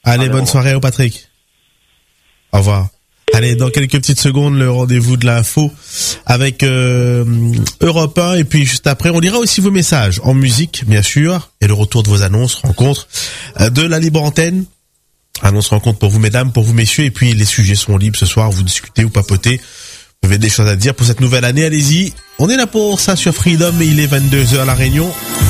Allez, bonne soirée au Patrick. Au revoir. Allez, dans quelques petites secondes, le rendez-vous de l'info avec Europe 1. Et puis juste après, on lira aussi vos messages en musique, bien sûr, et le retour de vos annonces, rencontres de la libre antenne. Annonce rencontre pour vous, mesdames, pour vous, messieurs. Et puis les sujets sont libres ce soir. Vous discutez ou papotez. Vous avez des choses à dire pour cette nouvelle année. Allez-y. On est là pour ça sur Freedom et il est 22h à La Réunion.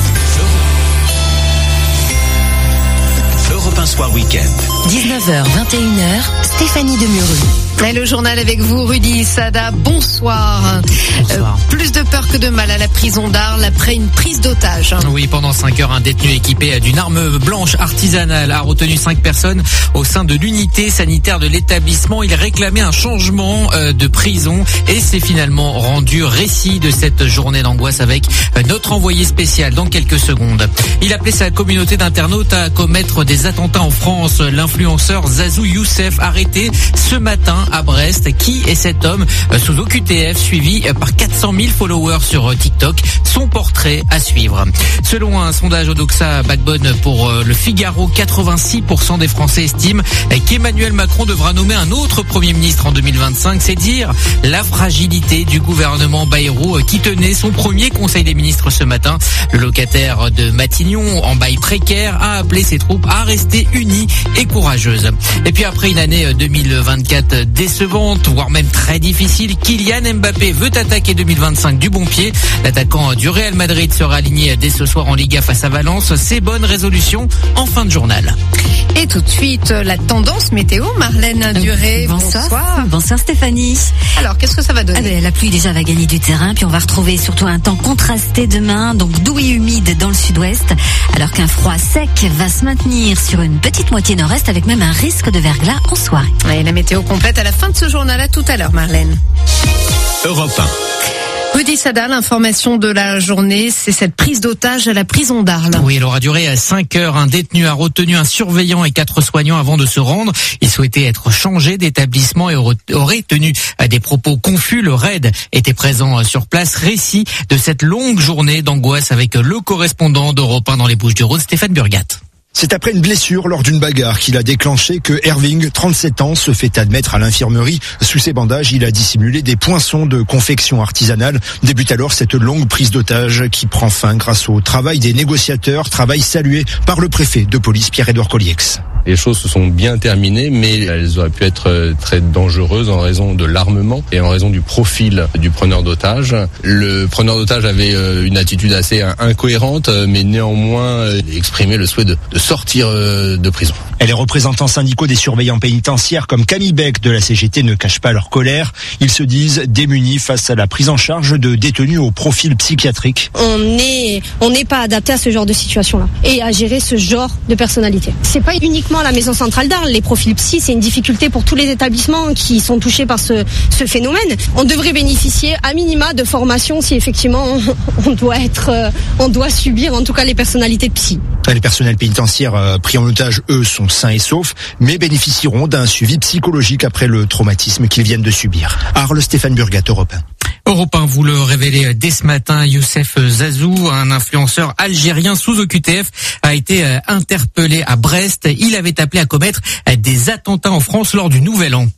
Europe 1 Soir Week-end. 19h, 21h, Stéphanie Demuru. Et le journal avec vous, Rudy Sada. Bonsoir. Bonsoir. Plus de peur que de mal à la prison d'Arles après une prise d'otage. Oui, pendant 5 heures, un détenu équipé d'une arme blanche artisanale a retenu 5 personnes au sein de l'unité sanitaire de l'établissement. Il réclamait un changement de prison et s'est finalement rendu. Récit de cette journée d'angoisse avec notre envoyé spécial dans quelques secondes. Il appelait sa communauté d'internautes à commettre des attentats en France. L'influenceur Zazou Youssef arrêté ce matin à Brest. Qui est cet homme sous OQTF suivi par 400 000 followers sur TikTok? Son portrait à suivre. Selon un sondage Odoxa Backbone pour le Figaro, 86% des Français estiment qu'Emmanuel Macron devra nommer un autre Premier ministre en 2025. C'est dire la fragilité du gouvernement Bayrou qui tenait son premier Conseil des ministres ce matin. Le locataire de Matignon, en bail précaire, a appelé ses troupes à rester unies et courageuses. Et puis après une année 2024 décevante, voire même très difficile, Kylian Mbappé veut attaquer 2025 du bon pied. L'attaquant du Real Madrid sera aligné dès ce soir en Liga face à Valence. Ses bonnes résolutions en fin de journal. Et tout de suite, la tendance météo, Marlène Duré. Bonsoir. Bonsoir Stéphanie. Alors, qu'est-ce que ça va donner? La pluie déjà va gagner du terrain, puis on va retrouver surtout un temps contrasté demain, donc doux et humide dans le sud-ouest, alors qu'un froid sec va se maintenir sur une petite moitié nord-est avec même un risque de verglas en soirée. Et la météo complète à la fin de ce journal. À tout à l'heure, Marlène. Europe 1. Rudy Sada, l'information de la journée, c'est cette prise d'otage à la prison d'Arles. Oui, elle aura duré 5 heures. Un détenu a retenu un surveillant et 4 soignants avant de se rendre. Il souhaitait être changé d'établissement et aurait tenu des propos confus. Le RAID était présent sur place. Récit de cette longue journée d'angoisse avec le correspondant d'Europe 1 dans les Bouches-du-Rhône, Stéphane Burgat. C'est après une blessure lors d'une bagarre qu'il a déclenché que Erving, 37 ans, se fait admettre à l'infirmerie. Sous ses bandages, il a dissimulé des poinçons de confection artisanale. Débute alors cette longue prise d'otage qui prend fin grâce au travail des négociateurs, travail salué par le préfet de police Pierre-Édouard Colliex. Les choses se sont bien terminées, mais elles auraient pu être très dangereuses en raison de l'armement et en raison du profil du preneur d'otage. Le preneur d'otage avait une attitude assez incohérente, mais néanmoins exprimait le souhait de sortir de prison. Et les représentants syndicaux des surveillants pénitentiaires comme Camille Beck de la CGT ne cachent pas leur colère. Ils se disent démunis face à la prise en charge de détenus au profil psychiatrique. On n'est pas adapté à ce genre de situation-là et à gérer ce genre de personnalité. C'est pas uniquement la maison centrale d'Arles, les profils psy, c'est une difficulté pour tous les établissements qui sont touchés par ce phénomène. On devrait bénéficier à minima de formation si effectivement on doit subir en tout cas les personnalités psy. Les personnels pénitentiaires pris en otage, eux, sont sains et saufs, mais bénéficieront d'un suivi psychologique après le traumatisme qu'ils viennent de subir. Arles, Stéphane Burgat, Europe 1. Europe 1 vous le révélez dès ce matin, Youssef Zazou, un influenceur algérien sous OQTF, a été interpellé à Brest. Il avait appelé à commettre des attentats en France lors du Nouvel An.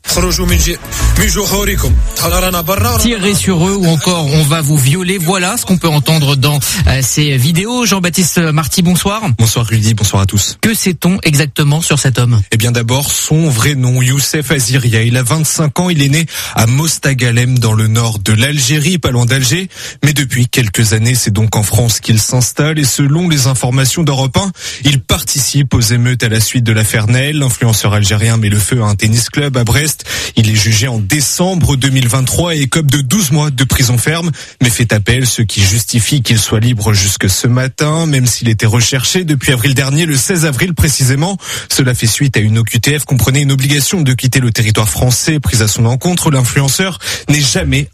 Tirez sur eux ou encore on va vous violer. Voilà ce qu'on peut entendre dans ces vidéos. Jean-Baptiste Marty, bonsoir. Bonsoir Rudy, bonsoir à tous. Que sait-on exactement sur cet homme? Eh bien d'abord, son vrai nom, Youssef Aziria. Il a 25 ans, il est né à Mostagalem dans le nord de l'Algérie, pas loin d'Alger. Mais depuis quelques années, c'est donc en France qu'il s'installe et selon les informations d'Europe 1, il participe aux émeutes à la suite de l'affaire Naël. L'influenceur algérien met le feu à un tennis club à Brest. Il est jugé en décembre 2023 et écope de 12 mois de prison ferme, mais fait appel, ce qui justifie qu'il soit libre jusque ce matin, même s'il était recherché depuis avril dernier, le 16 avril précisément. Cela fait suite à une OQTF comprenait une obligation de quitter le territoire français prise à son encontre. L'influenceur n'est jamais interpellé.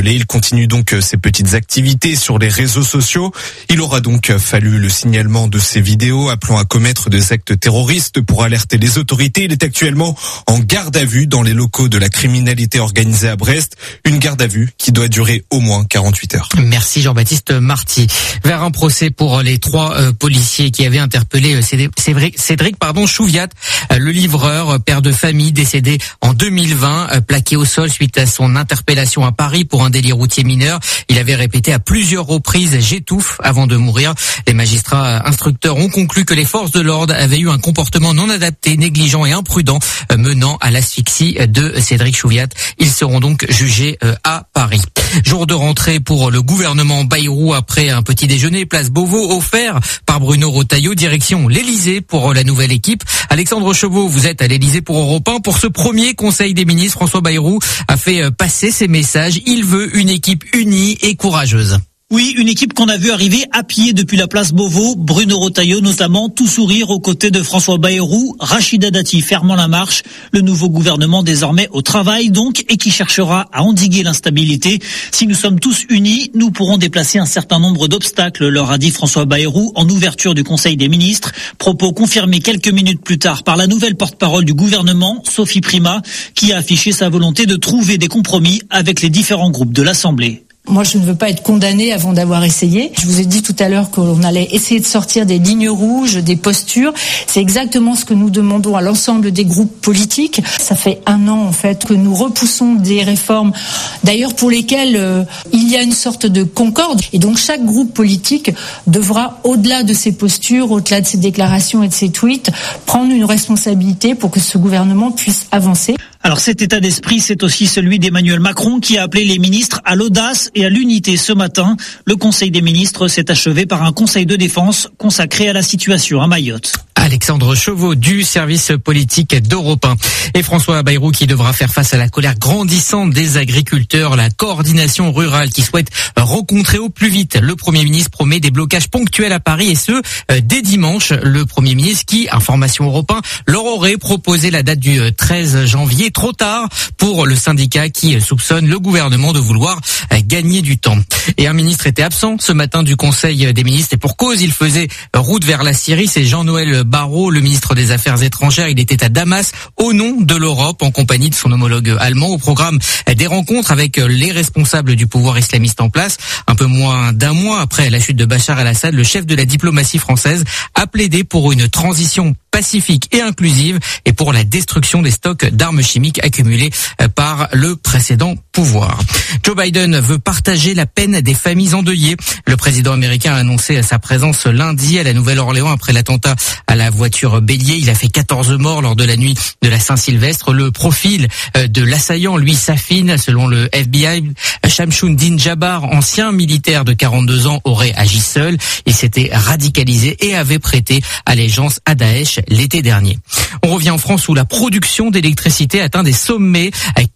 interpellé. Il continue donc ses petites activités sur les réseaux sociaux. Il aura donc fallu le signalement de ces vidéos appelant à commettre des actes terroristes pour alerter les autorités. Il est actuellement en garde à vue dans les locaux de la criminalité organisée à Brest. Une garde à vue qui doit durer au moins 48 heures. Merci Jean-Baptiste Marty. Vers un procès pour les 3 policiers qui avaient interpellé Cédric Chouviat, le livreur, père de famille, décédé en 2020, plaqué au sol suite à son interpellation à Paris pour un délit routier mineur. Il avait répété à plusieurs reprises « j'étouffe » avant de mourir. Les magistrats instructeurs ont conclu que les forces de l'ordre avaient eu un comportement non adapté, négligent et imprudent menant à l'asphyxie de Cédric Chouviat. Ils seront donc jugés à Paris. Jour de rentrée pour le gouvernement Bayrou après un petit déjeuner place Beauvau offert par Bruno Retailleau, direction l'Elysée pour la nouvelle équipe. Alexandre Chevaux, vous êtes à l'Elysée pour Europe 1. Pour ce premier Conseil des ministres, François Bayrou a fait passer ses messages. Il veut une équipe unie et courageuse. Oui, une équipe qu'on a vu arriver à pied depuis la place Beauvau, Bruno Retailleau notamment, tout sourire aux côtés de François Bayrou, Rachida Dati fermant la marche, le nouveau gouvernement désormais au travail donc et qui cherchera à endiguer l'instabilité. Si nous sommes tous unis, nous pourrons déplacer un certain nombre d'obstacles, leur a dit François Bayrou en ouverture du Conseil des ministres, propos confirmés quelques minutes plus tard par la nouvelle porte-parole du gouvernement, Sophie Primas, qui a affiché sa volonté de trouver des compromis avec les différents groupes de l'Assemblée. Moi, je ne veux pas être condamnée avant d'avoir essayé. Je vous ai dit tout à l'heure qu'on allait essayer de sortir des lignes rouges, des postures. C'est exactement ce que nous demandons à l'ensemble des groupes politiques. Ça fait 1 an, en fait, que nous repoussons des réformes, d'ailleurs pour lesquelles il y a une sorte de concorde. Et donc, chaque groupe politique devra, au-delà de ses postures, au-delà de ses déclarations et de ses tweets, prendre une responsabilité pour que ce gouvernement puisse avancer. Alors cet état d'esprit, c'est aussi celui d'Emmanuel Macron qui a appelé les ministres à l'audace et à l'unité ce matin. Le Conseil des ministres s'est achevé par un conseil de défense consacré à la situation à Mayotte. Alexandre Chevaux du service politique d'Europe 1. Et François Bayrou qui devra faire face à la colère grandissante des agriculteurs, la coordination rurale qui souhaite rencontrer au plus vite. Le Premier ministre promet des blocages ponctuels à Paris et ce, dès dimanche. Le Premier ministre qui, information Europe 1, leur aurait proposé la date du 13 janvier, trop tard pour le syndicat qui soupçonne le gouvernement de vouloir gagner du temps. Et un ministre était absent ce matin du Conseil des ministres et pour cause, il faisait route vers la Syrie. C'est Jean-Noël Barrot, le ministre des Affaires étrangères. Il était à Damas au nom de l'Europe en compagnie de son homologue allemand. Au programme des rencontres avec les responsables du pouvoir islamiste en place. Un peu moins d'1 mois après la chute de Bachar el-Assad, le chef de la diplomatie française a plaidé pour une transition pacifique et inclusive et pour la destruction des stocks d'armes chimiques accumulés par le précédent pouvoir. Joe Biden veut partager la peine des familles endeuillées. Le président américain a annoncé sa présence lundi à la Nouvelle-Orléans après l'attentat à la voiture bélier. Il a fait 14 morts lors de la nuit de la Saint-Sylvestre. Le profil de l'assaillant, lui, s'affine. Selon le FBI, Shamshuddin Jabbar, ancien militaire de 42 ans, aurait agi seul. Il s'était radicalisé et avait prêté allégeance à Daesh l'été dernier. On revient en France où la production d'électricité atteint des sommets.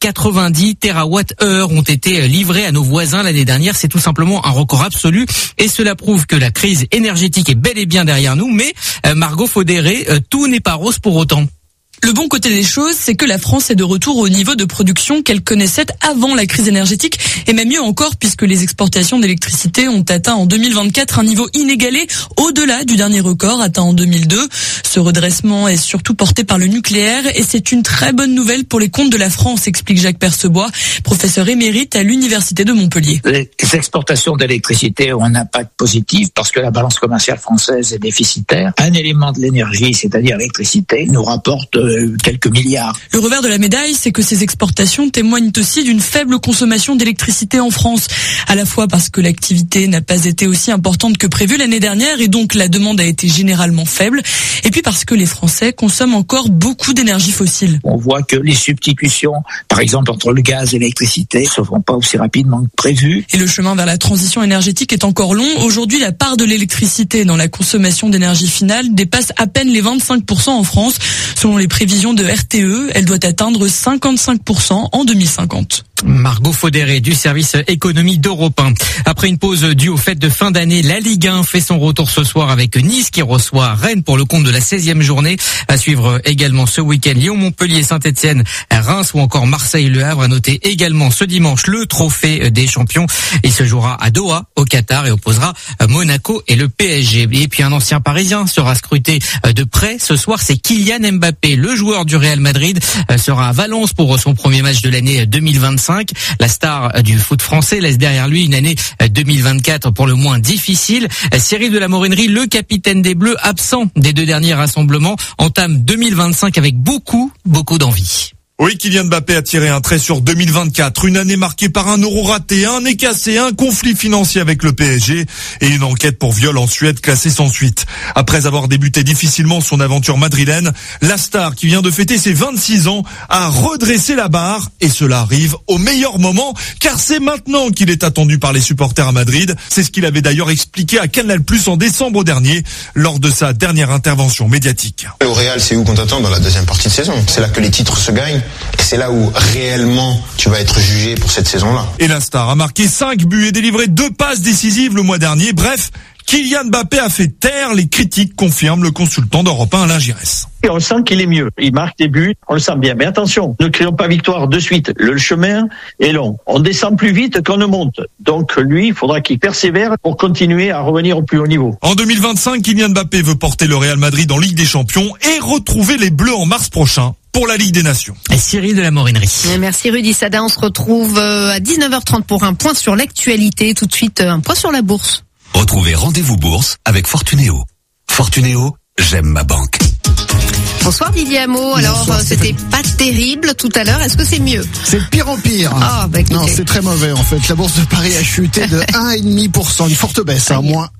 90 TWh ont été livrés à nos voisins l'année dernière. C'est tout simplement un record absolu et cela prouve que la crise énergétique est bel et bien derrière nous. Mais Margot Faudéré, tout n'est pas rose pour autant. Le bon côté des choses, c'est que la France est de retour au niveau de production qu'elle connaissait avant la crise énergétique, et même mieux encore puisque les exportations d'électricité ont atteint en 2024 un niveau inégalé au-delà du dernier record atteint en 2002. Ce redressement est surtout porté par le nucléaire et c'est une très bonne nouvelle pour les comptes de la France, explique Jacques Percebois, professeur émérite à l'Université de Montpellier. Les exportations d'électricité ont un impact positif parce que la balance commerciale française est déficitaire. Un élément de l'énergie, c'est-à-dire l'électricité, nous rapporte quelques milliards. Le revers de la médaille, c'est que ces exportations témoignent aussi d'une faible consommation d'électricité en France, à la fois parce que l'activité n'a pas été aussi importante que prévu l'année dernière et donc la demande a été généralement faible, et puis parce que les Français consomment encore beaucoup d'énergie fossile. On voit que les substitutions, par exemple entre le gaz et l'électricité, se font pas aussi rapidement que prévu. Et le chemin vers la transition énergétique est encore long. Aujourd'hui, la part de l'électricité dans la consommation d'énergie finale dépasse à peine les 25% en France. Selon les prévisions de RTE, elle doit atteindre 55% en 2050. Margot Faudéré du service économie d'Europe 1. Après une pause due aux fêtes de fin d'année, la Ligue 1 fait son retour ce soir avec Nice qui reçoit Rennes pour le compte de la 16e journée. À suivre également ce week-end Lyon-Montpellier, Saint-Etienne, Reims ou encore Marseille-Le Havre. À noter également ce dimanche le trophée des champions. Il se jouera à Doha au Qatar et opposera Monaco et le PSG. Et puis un ancien Parisien sera scruté de près ce soir, c'est Kylian Mbappé. Le joueur du Real Madrid sera à Valence pour son premier match de l'année 2025. La star du foot français laisse derrière lui une année 2024 pour le moins difficile. Cyril de la Morinerie, le capitaine des Bleus, absent des 2 derniers rassemblements, entame 2025 avec beaucoup d'envie. Oui, Kylian Mbappé a tiré un trait sur 2024. Une année marquée par un euro raté, un nez cassé, un conflit financier avec le PSG et une enquête pour viol en Suède classée sans suite. Après avoir débuté difficilement son aventure madrilène, la star qui vient de fêter ses 26 ans a redressé la barre et cela arrive au meilleur moment car c'est maintenant qu'il est attendu par les supporters à Madrid. C'est ce qu'il avait d'ailleurs expliqué à Canal+ en décembre dernier lors de sa dernière intervention médiatique. Au Real, c'est où qu'on t'attend dans la deuxième partie de saison. C'est là que les titres se gagnent. Et c'est là où réellement tu vas être jugé pour cette saison-là. Et la star a marqué 5 buts et délivré 2 passes décisives le mois dernier. Bref, Kylian Mbappé a fait taire les critiques, confirme le consultant d'Europe 1 Alain Giresse. Et on sent qu'il est mieux. Il marque des buts, on le sent bien. Mais attention, ne crions pas victoire de suite. Le chemin est long. On descend plus vite qu'on ne monte. Donc lui, il faudra qu'il persévère pour continuer à revenir au plus haut niveau. En 2025, Kylian Mbappé veut porter le Real Madrid en Ligue des Champions et retrouver les Bleus en mars prochain pour la Ligue des Nations. Cyril de la Morinerie. Merci Rudy Sada. On se retrouve à 19h30 pour un point sur l'actualité. Tout de suite, un point sur la bourse. Retrouvez Rendez-vous Bourse avec Fortunéo. Fortunéo, j'aime ma banque. Bonsoir Didier Hameau. Alors, c'était pas terrible tout à l'heure. Est-ce que c'est mieux? C'est de pire en pire. Ah, bah écoutez. Non, c'est très mauvais en fait. La bourse de Paris a chuté de 1,5%. Une forte baisse, moins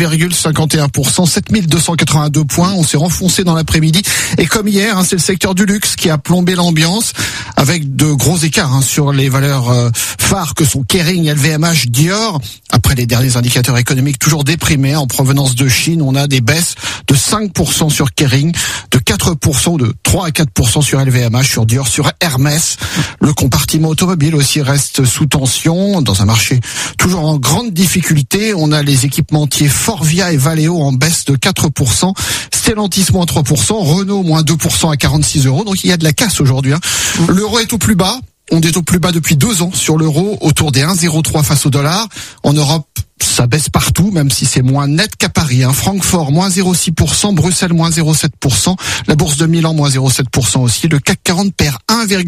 1,51%. 7282 points. On s'est renfoncé dans l'après-midi. Et comme hier, c'est le secteur du luxe qui a plombé l'ambiance avec de gros écarts sur les valeurs phares que sont Kering, LVMH, Dior. Après les derniers indicateurs économiques toujours déprimés en provenance de Chine, on a des baisses de 5% sur Kering, de 4%, de 3 à 4% sur LVMH, sur Dior, sur Hermès. Le compartiment automobile aussi reste sous tension dans un marché toujours en grande difficulté. On a les équipementiers Forvia et Valeo en baisse de 4%, Stellantis moins 3%, Renault moins 2% à 46 €. Donc il y a de la casse aujourd'hui. L'euro est au plus bas. On est au plus bas depuis 2 ans sur l'euro, autour des 1,03 face au dollar. En Europe, ça baisse partout, même si c'est moins net qu'à Paris. Francfort, moins 0,6%, Bruxelles, moins 0,7%, la bourse de Milan, moins 0,7% aussi. Le CAC 40 perd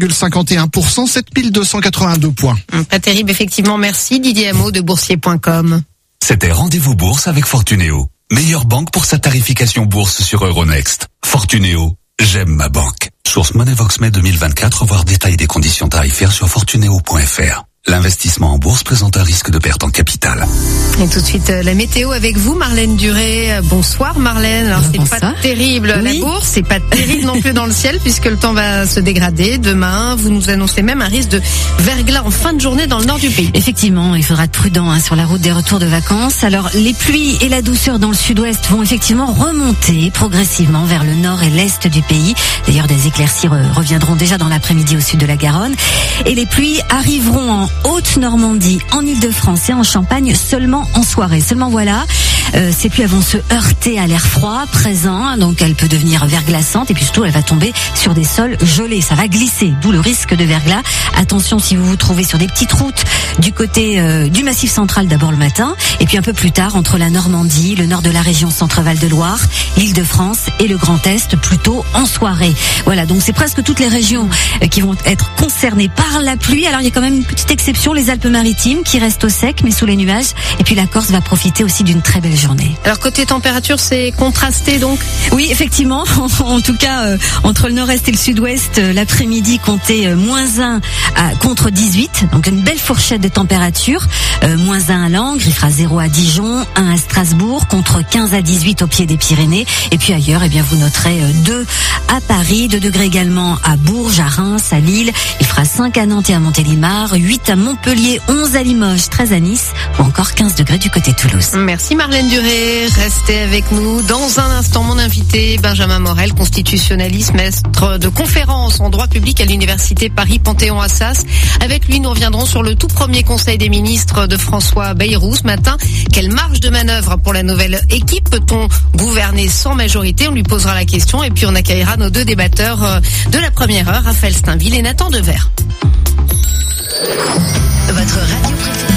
1,51%, 7282 points. Pas terrible, effectivement. Merci Didier Hameau de boursier.com. C'était Rendez-vous Bourse avec Fortunéo. Meilleure banque pour sa tarification bourse sur Euronext. Fortunéo, j'aime ma banque. Source Moneyvox-Mai 2024, voir détail des conditions tarifaires sur fortuneo.fr. L'investissement en bourse présente un risque de perte en capital. Et tout de suite, la météo avec vous, Marlène Duré. Bonsoir Marlène. Alors c'est pas terrible la bourse, c'est pas terrible non plus dans le ciel puisque le temps va se dégrader. Demain, vous nous annoncez même un risque de verglas en fin de journée dans le nord du pays. Effectivement, il faudra être prudent sur la route des retours de vacances. Alors les pluies et la douceur dans le sud-ouest vont effectivement remonter progressivement vers le nord et l'est du pays. D'ailleurs, des éclaircies reviendront déjà dans l'après-midi au sud de la Garonne. Et les pluies arriveront en Haute-Normandie, en Île-de-France et en Champagne seulement en soirée. Seulement voilà, ces pluies vont se heurter à l'air froid présent, donc elle peut devenir verglaçante et puis surtout elle va tomber sur des sols gelés. Ça va glisser, d'où le risque de verglas. Attention si vous vous trouvez sur des petites routes du côté du Massif central d'abord le matin et puis un peu plus tard entre la Normandie, le nord de la région Centre-Val de Loire, l'Île-de-France et le Grand Est plutôt en soirée. Voilà, donc c'est presque toutes les régions qui vont être concernées par la pluie. Alors il y a quand même une petite exception, les Alpes-Maritimes qui restent au sec mais sous les nuages. Et puis la Corse va profiter aussi d'une très belle journée. Alors côté température, c'est contrasté donc? Oui, effectivement. En tout cas, entre le nord-est et le sud-ouest, l'après-midi comptait -1 contre 18. Donc une belle fourchette de température. -1 à Langres, il fera 0 à Dijon, 1 à Strasbourg, contre 15 à 18 au pied des Pyrénées. Et puis ailleurs, eh bien, vous noterez 2 à Paris, 2 degrés également à Bourges, à Reims, à Lille. Il fera 5 à Nantes et à Montélimar, 8 à Montpellier, 11 à Limoges, 13 à Nice ou encore 15 degrés du côté de Toulouse. Merci Marlène Marlène Duré, restez avec nous. Dans un instant, mon invité, Benjamin Morel, constitutionnaliste, maître de conférence en droit public à l'université Paris-Panthéon-Assas. Avec lui, nous reviendrons sur le tout premier conseil des ministres de François Bayrou ce matin. Quelle marge de manœuvre pour la nouvelle équipe? Peut-on gouverner sans majorité? On lui posera la question et puis on accueillera nos deux débatteurs de la première heure, Raphaël Steinville et Nathan Dever. Votre radio préférée.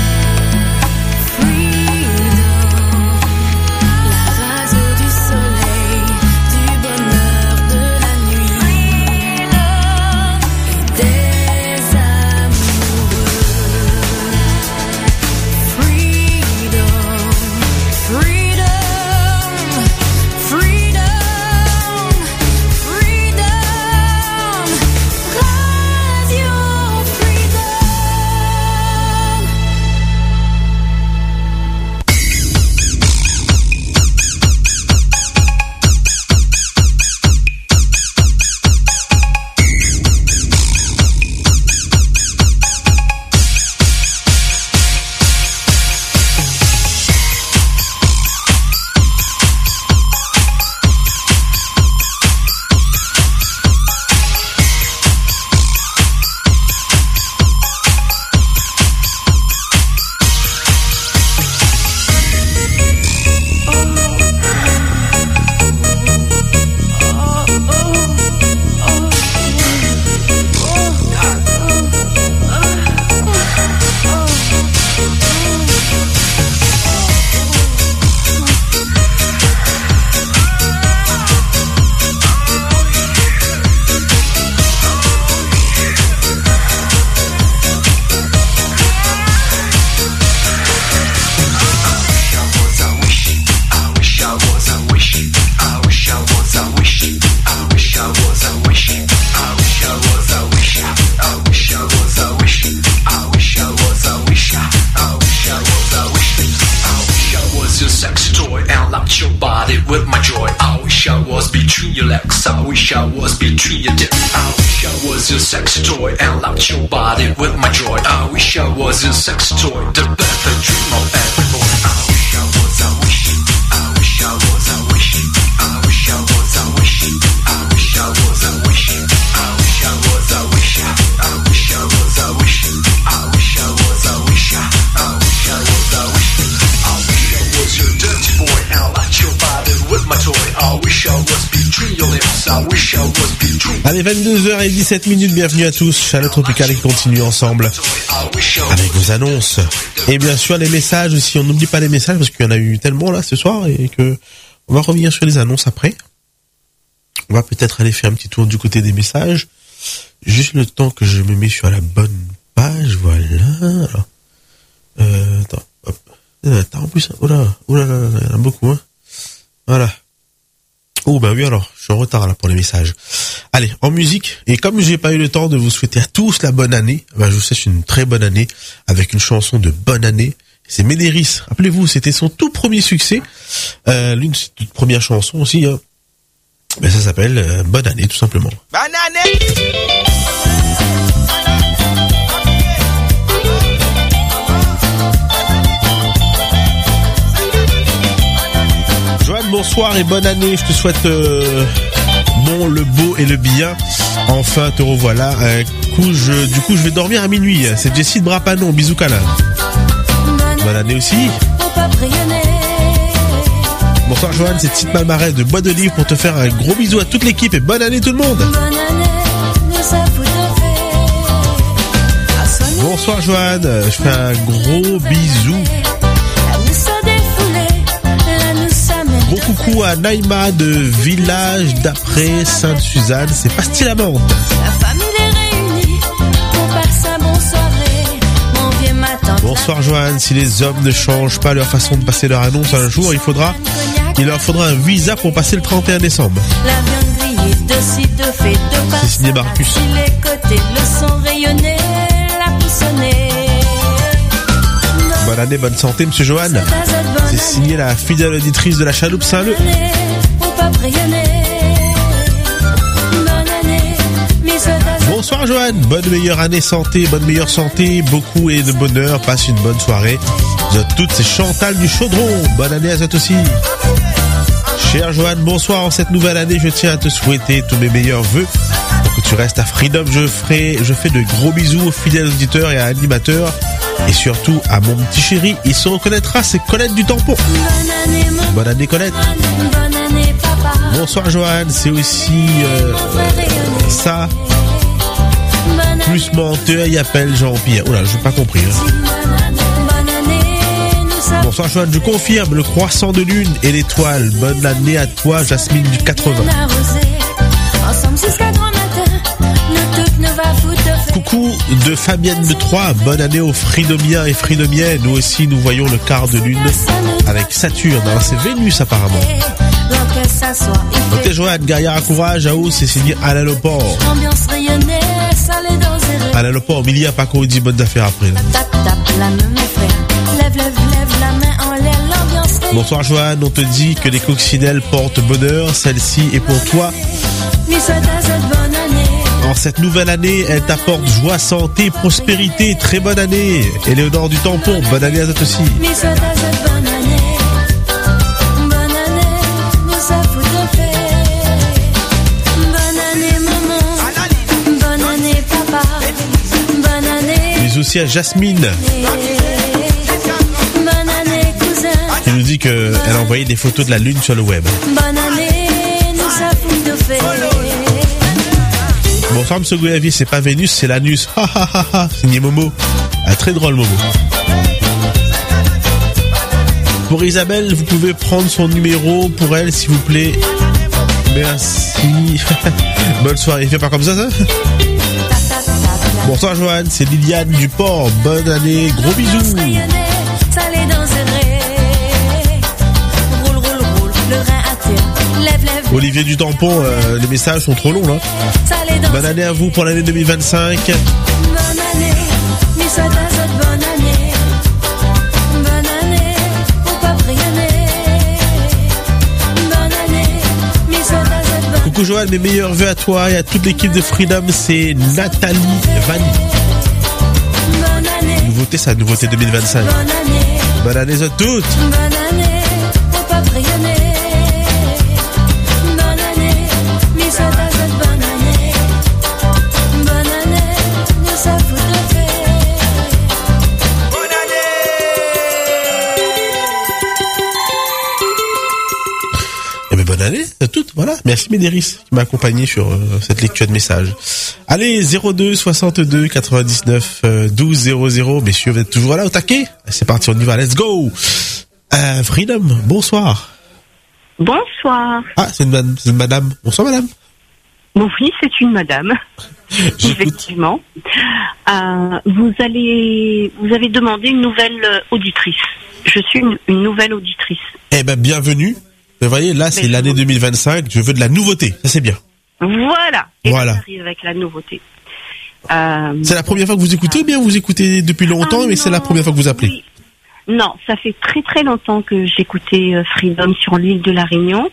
Allez, 22h17, bienvenue à tous. Chaleur tropicale qui continue ensemble avec vos annonces. Et bien sûr les messages aussi, on n'oublie pas les messages parce qu'il y en a eu tellement là ce soir et que on va revenir sur les annonces après. On va peut-être aller faire un petit tour du côté des messages. Juste le temps que je me mets sur la bonne page, voilà. Alors, attends, hop. Attends, en plus, oh là, il y en a beaucoup, hein. Voilà. Oh bah oui, alors je suis en retard là pour les messages. Allez, en musique, et comme j'ai pas eu le temps de vous souhaiter à tous la bonne année, bah je vous souhaite une très bonne année avec une chanson de bonne année. C'est Médéris. Rappelez-vous, c'était son tout premier succès, l'une de ses toutes premières chansons aussi. Hein. Ben, ça s'appelle Bonne année tout simplement. Bonne année. Bonsoir et bonne année, je te souhaite bon, le beau et le bien. Enfin te revoilà. Du coup je vais dormir à minuit. C'est Jessie de Brapanon, bisous câlin. Bonne année aussi. Bonsoir Joanne, c'est Tite Malmarais de Bois de Livre pour te faire un gros bisou à toute l'équipe et bonne année tout le monde. Bonsoir Joanne, je fais un gros bisou. Gros coucou à Naïma de Village d'après Sainte-Suzanne, c'est Pastil-Amande. La famille est réunie pour passer un bon soirée. Mon vieux matin. Bonsoir Joanne, si les hommes ne changent pas leur façon de passer leur annonce un jour, il leur faudra un visa pour passer le 31 décembre. C'est signé Marcus. Les côtés le sont rayonnés, la poussonnée. Bonne année, bonne santé, monsieur Johan. C'est signé la fidèle auditrice de la Chaloupe Saint-Leu. Bonsoir Joanne, bonne meilleure année santé, bonne meilleure santé, beaucoup et de bonheur, passe une bonne soirée. Vous êtes toutes, c'est Chantal du Chaudron, bonne année à vous aussi. Chère Joanne, bonsoir, en cette nouvelle année, je tiens à te souhaiter tous mes meilleurs vœux pour que tu restes à Freedom. Je fais de gros bisous aux fidèles auditeurs et à animateurs et surtout à mon petit chéri, il se reconnaîtra, c'est Colette du Tampon. Bonne année Colette. Bonsoir Joanne, c'est aussi ça. Plus menteur, il appelle Jean-Pierre. Oula, je n'ai pas compris. Bonsoir Joanne, je confirme le croissant de lune et l'étoile. Bonne année à toi, Jasmine du 80. Coucou de Fabienne de Troyes, bonne année aux Fridomiens et Fridomiennes. Nous aussi, nous voyons le quart de lune avec Saturne. Alors, c'est Vénus apparemment. Ok Joanne, Gaillard à courage, à haut, c'est signé Alain Leport. Alain Leport, mais il n'y a pas qu'on dit bonnes affaires après. Bonsoir Joanne, on te dit que les coccinelles portent bonheur, celle-ci est pour toi. En cette nouvelle année, elle t'apporte joie, santé, prospérité, très bonne année. Éléonore du Tampon, bonne année à toi aussi. Mais aussi à Jasmine, qui nous dit qu'elle a envoyé des photos de la lune sur le web. Bonsoir Monsieur Gouyavier, c'est pas Vénus, c'est l'anus. Ha ha ha ha, signé Momo. Ah, très drôle Momo. Pour Isabelle, vous pouvez prendre son numéro pour elle s'il vous plaît. Merci. Bonne soirée, fais pas comme ça. Bonsoir Joanne, c'est Liliane du Port. Bonne année, gros bisous. Olivier du Tampon, les messages sont trop longs là. Bonne année à vous pour l'année 2025. Coucou Joanne, mes meilleurs vœux à toi et à toute l'équipe de Freedom, c'est Nathalie Vanni. Nouveauté, ça, nouveauté 2025. Bonne année à toutes. Bonne année à toutes, voilà. Merci Médéris qui m'a accompagné sur cette lecture de messages. Allez, 02 62 99 12 00. Messieurs, vous êtes toujours là au taquet? C'est parti, on y va, let's go. Freedom, bonsoir. Bonsoir. Ah, c'est une madame. Bonsoir madame. Oui, c'est une madame. Effectivement. Vous avez demandé une nouvelle auditrice. Je suis une nouvelle auditrice. Eh ben, bienvenue. Vous voyez, là, c'est l'année 2025. Je veux de la nouveauté. Ça, c'est bien. Voilà. Et voilà. J'arrive avec la nouveauté. C'est la première fois que vous écoutez ou bien vous écoutez depuis longtemps, mais c'est la première fois que vous appelez? Oui. Non, ça fait très très longtemps que j'écoutais Freedom sur l'île de la Réunion.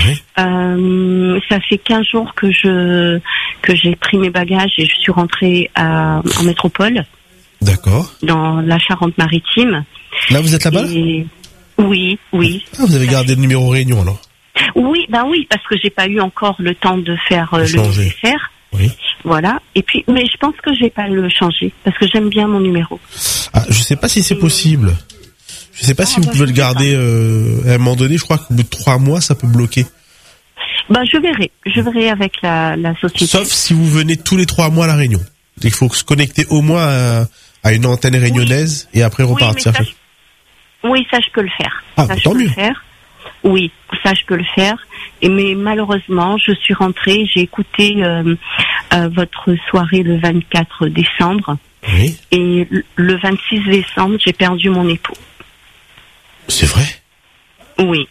Ça fait 15 jours que j'ai pris mes bagages et je suis rentrée en métropole. D'accord. Dans la Charente-Maritime. Là, vous êtes là-bas? Oui. Ah, vous avez gardé le numéro Réunion alors? Oui, parce que j'ai pas eu encore le temps de faire le nécessaire. Oui. Voilà. Et puis, mais je pense que je vais pas le changer parce que j'aime bien mon numéro. Ah, je sais pas si c'est possible. Je sais pas si vous pouvez le garder à un moment donné. Je crois qu'au bout de 3 mois, ça peut bloquer. Je verrai avec la société. Sauf si vous venez tous les 3 mois à la Réunion. Il faut se connecter au moins à une antenne réunionnaise et après repartir. Oui, ça je peux le faire. Ah, ça, tant mieux. Oui, ça je peux le faire. Mais malheureusement, je suis rentrée, j'ai écouté votre soirée le 24 décembre. Oui. Et le 26 décembre, j'ai perdu mon époux. C'est vrai? Oui.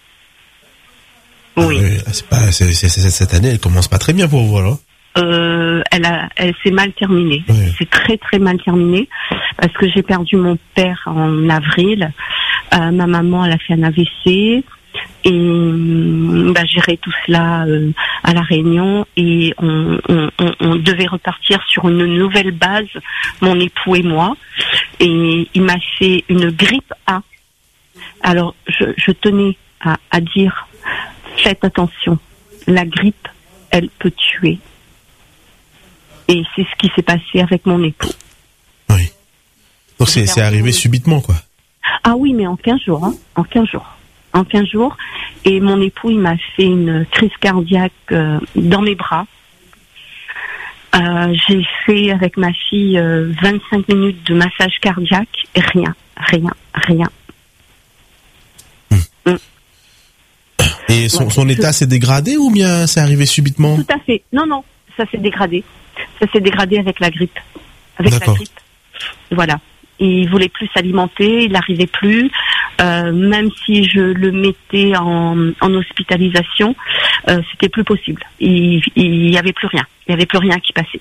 Oui. Cette année, elle commence pas très bien pour vous, alors? Elle s'est mal terminée. Oui. C'est très très mal terminé parce que j'ai perdu mon père en avril. Ma maman, elle a fait un AVC. gérer tout cela à La Réunion, et on devait repartir sur une nouvelle base, mon époux et moi, et il m'a fait une grippe A. Alors je tenais à dire, faites attention, la grippe, elle peut tuer, et c'est ce qui s'est passé avec mon époux. Oui. Donc c'est arrivé subitement, quoi. Ah oui, mais en 15 jours, hein, en 15 jours, et mon époux, il m'a fait une crise cardiaque dans mes bras. J'ai fait avec ma fille 25 minutes de massage cardiaque, et rien. Et son état s'est dégradé ou bien c'est arrivé subitement? Tout à fait. Non, ça s'est dégradé. Ça s'est dégradé avec la grippe. Voilà. Il voulait plus s'alimenter, il n'arrivait plus. Même si je le mettais en hospitalisation, c'était plus possible. Il y avait plus rien. Il y avait plus rien qui passait.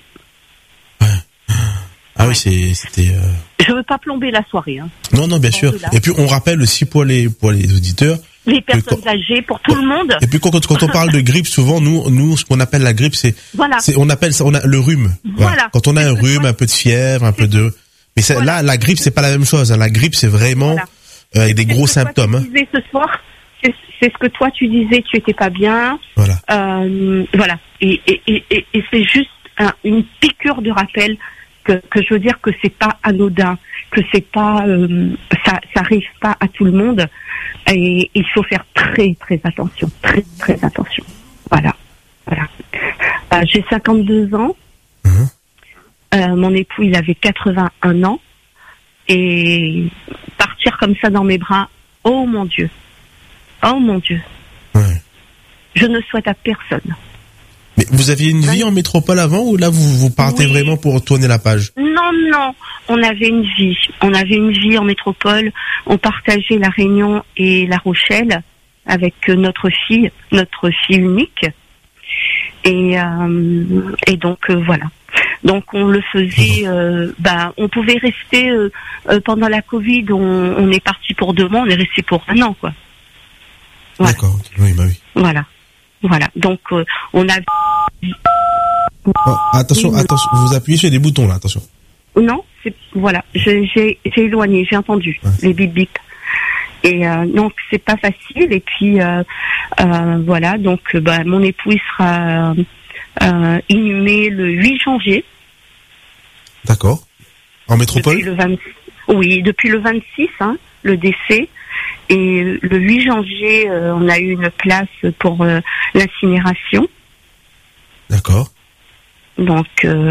Ah oui, c'était. Je veux pas plomber la soirée. Hein. Non, bien sûr. Et puis on rappelle aussi pour les auditeurs. Les personnes âgées, pour tout le monde. Et puis quand on parle de grippe, souvent nous ce qu'on appelle la grippe, on appelle ça le rhume. Voilà. Quand on a un rhume, un peu de fièvre, un peu de. Mais là, la grippe, c'est pas la même chose. Hein. La grippe, c'est vraiment avec des gros symptômes. Tu disais ce soir, c'est ce que toi tu disais, tu étais pas bien. Voilà. Voilà. Et c'est juste une piqûre de rappel que je veux dire que c'est pas anodin, que c'est pas ça arrive pas à tout le monde, et il faut faire très très attention, très très attention. Voilà. J'ai 52 ans. Mon époux, il avait 81 ans, et partir comme ça dans mes bras, oh mon Dieu. Ouais. Je ne souhaite à personne. Mais vous aviez une vie en métropole avant, ou là vous partez vraiment pour tourner la page? Non, on avait une vie en métropole. On partageait La Réunion et La Rochelle avec notre fille unique, et donc voilà. Donc on le faisait, on pouvait rester pendant la Covid, on est parti pour 2 mois, on est resté pour 1 an, quoi. Voilà. D'accord, oui. Voilà. Donc on a. Attention, vous appuyez sur des boutons là, attention. Non, j'ai éloigné, j'ai entendu les bip bip. Et donc c'est pas facile, et puis voilà, donc mon époux il sera inhumé le 8 janvier. D'accord. En métropole? Depuis le 26, le décès. Et le 8 janvier, on a eu une place pour l'incinération. D'accord. Donc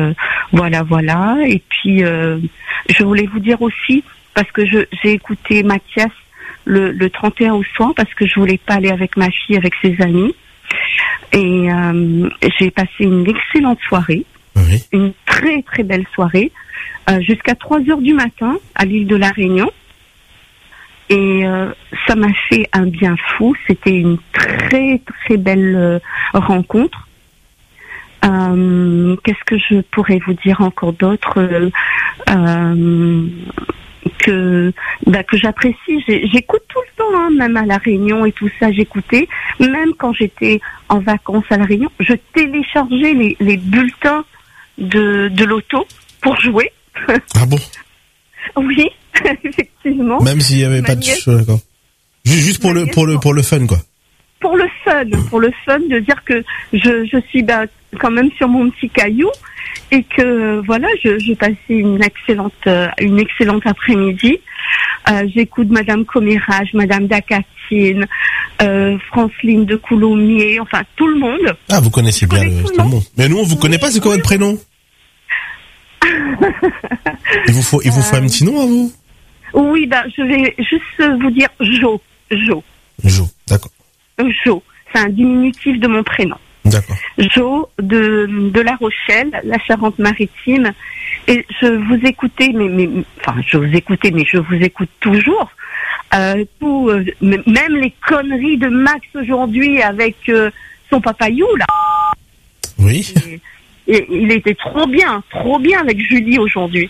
voilà. Et puis je voulais vous dire aussi, parce que j'ai écouté Mathias le 31 au soir, parce que je voulais pas aller avec ma fille, avec ses amis. Et j'ai passé une excellente soirée, une très très belle soirée, jusqu'à 3h du matin à l'île de La Réunion. Et ça m'a fait un bien fou. C'était une très très belle rencontre. Qu'est-ce que je pourrais vous dire encore d'autre que j'apprécie. J'écoute tout le temps, même à La Réunion et tout ça, j'écoutais. Même quand j'étais en vacances à La Réunion, je téléchargeais les bulletins de l'auto pour jouer. Ah bon? Oui, effectivement. Même s'il n'y avait pas de choix, d'accord. Juste pour le fun, quoi. Pour le fun de dire que je suis quand même sur mon petit caillou, et que voilà, j'ai passé une excellente après-midi. J'écoute Madame Commérage, Madame Dacatine, Franceline de Coulommiers, enfin tout le monde. Ah, vous connaissez bien tout le monde. Mais nous, on vous connaît pas. C'est quoi votre prénom? Il vous faut un petit nom à vous? Oui, je vais juste vous dire Jo, d'accord. Jo, c'est un diminutif de mon prénom. D'accord. Jo de La Rochelle, la Charente-Maritime, et je vous écoutais, mais je vous écoute toujours. Même les conneries de Max aujourd'hui avec son papayou là. Oui. Et il était trop bien avec Julie aujourd'hui.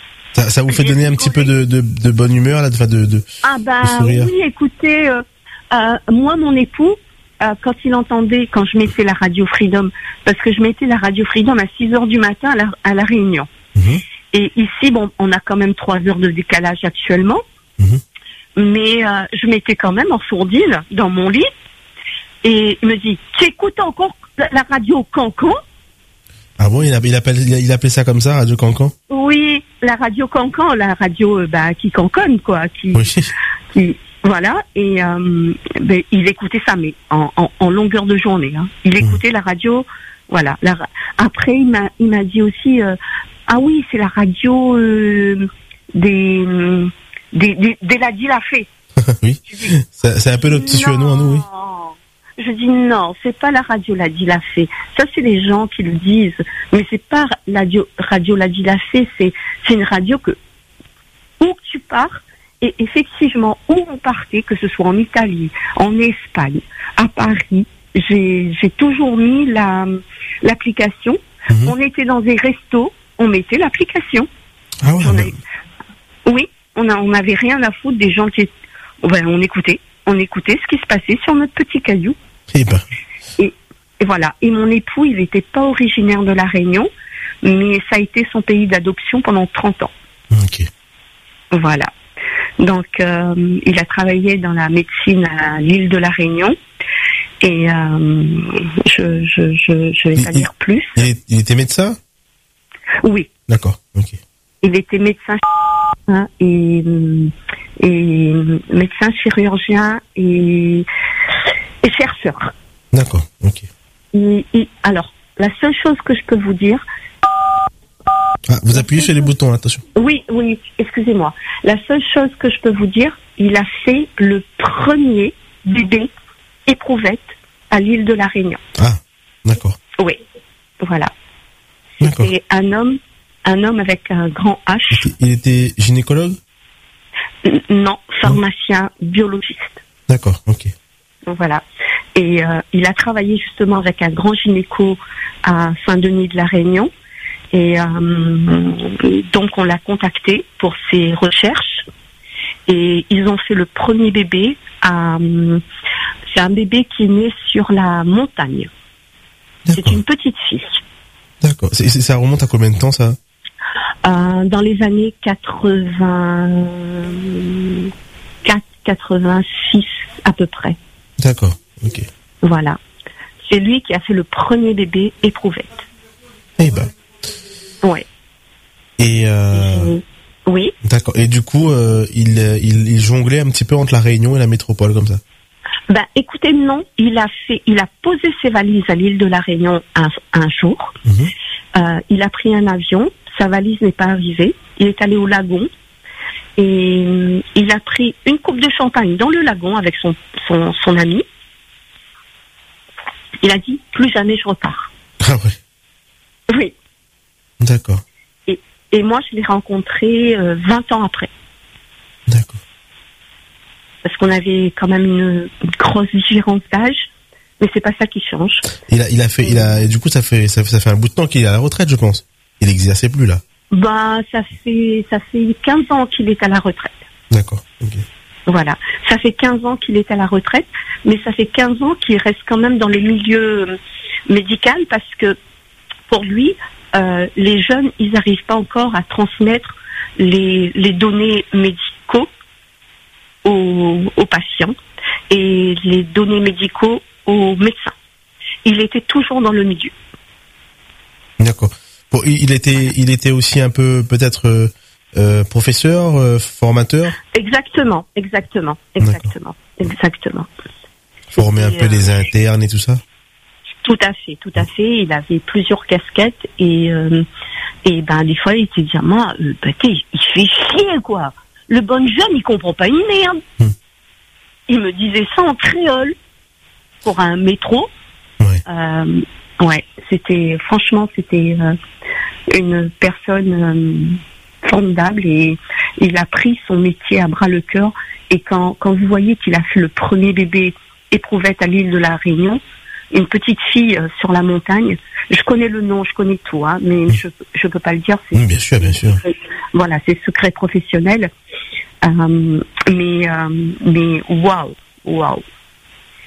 Ça vous fait donner un petit peu de bonne humeur là, de sourire. Oui, écoutez, Moi, mon époux, quand je mettais la Radio Freedom, parce que je mettais la Radio Freedom à 6h du matin à la Réunion. Et ici, bon, on a quand même 3 heures de décalage actuellement. Mais je mettais quand même en sourdine dans mon lit. Et il me dit, tu écoutes encore la radio Cancan? Ah bon, il appelait ça comme ça, Radio Cancan? Oui, la radio Cancan, la radio qui canconne, quoi. Voilà, et il écoutait ça, mais en longueur de journée. Hein. Il écoutait la radio, voilà. Après, il m'a dit aussi, ah oui, c'est la radio des Ladji Lafay. Oui, c'est un peu notre petit à nous, oui. Je dis non, c'est pas la radio Ladji Lafay. Ça, c'est les gens qui le disent. Mais c'est pas radio Ladji Lafay, c'est une radio où tu pars, et effectivement, où on partait, que ce soit en Italie, en Espagne, à Paris, j'ai toujours mis l'application. On était dans des restos, on mettait l'application. Ah ouais. Oui, on n'avait rien à foutre des gens qui... on écoutait ce qui se passait sur notre petit caillou. Et voilà. Et mon époux, il n'était pas originaire de La Réunion, mais ça a été son pays d'adoption pendant 30 ans. Ok. Voilà. Donc, il a travaillé dans la médecine à l'île de La Réunion. Et je vais pas dire plus. Il était médecin? Oui. D'accord. Ok. Il était médecin et médecin chirurgien et chercheur. D'accord. Ok. Alors, la seule chose que je peux vous dire. Ah, vous appuyez sur les boutons, attention. Oui, excusez-moi. La seule chose que je peux vous dire, il a fait le premier bébé éprouvette à l'île de La Réunion. Ah, d'accord. Oui, voilà. C'était un homme avec un grand H. Il était gynécologue? Non, pharmacien, biologiste. D'accord, ok. Voilà. Et il a travaillé justement avec un grand gynéco à Saint-Denis de La Réunion. Et donc on l'a contacté pour ses recherches. Et ils ont fait le premier bébé. C'est un bébé qui est né sur la montagne. C'est une petite fille. D'accord. Ça remonte à combien de temps, ça? Dans les années 84, 86 à peu près. D'accord, ok. Voilà. C'est lui qui a fait le premier bébé éprouvette. Eh ben. Ouais. Et oui. D'accord. Et du coup, il jonglait un petit peu entre la Réunion et la métropole comme ça. Ben, écoutez, non. Il a posé ses valises à l'île de La Réunion un jour. Il a pris un avion. Sa valise n'est pas arrivée. Il est allé au lagon et il a pris une coupe de champagne dans le lagon avec son ami. Il a dit plus jamais je repars. Ah ouais. Oui. D'accord. Et moi je l'ai rencontré 20 ans après. D'accord. Parce qu'on avait quand même une grosse différence d'âge, mais c'est pas ça qui change. Du coup ça fait un bout de temps qu'il est à la retraite, je pense. Il n'exerçait plus là. Bah, ça fait 15 ans qu'il est à la retraite. D'accord. Okay. Voilà. Ça fait 15 ans qu'il est à la retraite, mais ça fait 15 ans qu'il reste quand même dans le milieu médical parce que pour lui, les jeunes, ils n'arrivent pas encore à transmettre les données médicaux aux patients et les données médicaux aux médecins. Il était toujours dans le milieu. D'accord. Bon, il était aussi un peu peut-être professeur, formateur. Exactement. Former un peu les internes et tout ça. Tout à fait. Il avait plusieurs casquettes et ben des fois il était dit moi, il fait chier quoi. Le bon jeune il comprend pas une merde. Il me disait ça en créole pour un métro. Ouais, c'était une personne formidable et il a pris son métier à bras le cœur. Et quand vous voyez qu'il a fait le premier bébé éprouvette à l'île de La Réunion, une petite fille sur la montagne, je connais le nom, je connais tout, hein, mais je peux pas le dire. Bien sûr. Voilà, c'est secret professionnel. Mais waouh.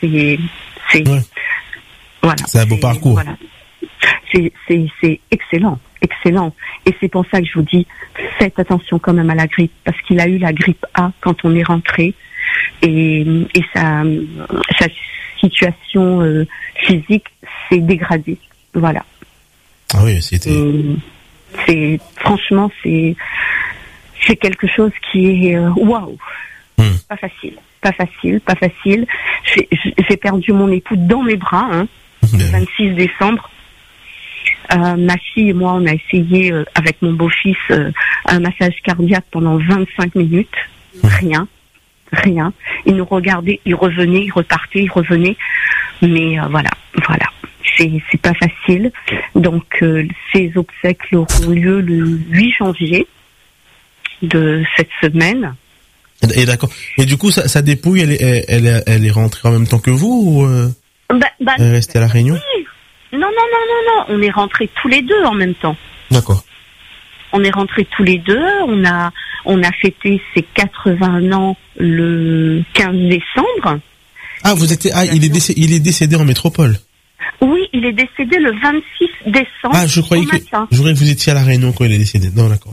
voilà. C'est un beau parcours. Voilà. C'est excellent. Et c'est pour ça que je vous dis, faites attention quand même à la grippe, parce qu'il a eu la grippe A quand on est rentré, et sa situation physique s'est dégradée. Voilà. Ah oui, franchement, c'est quelque chose qui est waouh. Pas facile. J'ai perdu mon époux dans mes bras, le 26 décembre. Ma fille et moi, on a essayé avec mon beau-fils un massage cardiaque pendant 25 minutes. Rien. Il nous regardait, il revenait, il repartait, il revenait. Mais voilà. C'est pas facile. Donc ces obsèques auront lieu le 8 janvier de cette semaine. Et d'accord. Et du coup, sa dépouille, elle est rentrée en même temps que vous ou elle est restée à La Réunion? Oui. Non. On est rentrés tous les deux en même temps. D'accord. On est rentrés tous les deux. On a fêté ses 80 ans le 15 décembre. Ah, il est décédé en métropole. Oui, il est décédé le 26 décembre. Ah, je croyais que vous étiez à La Réunion quand il est décédé. Non, d'accord.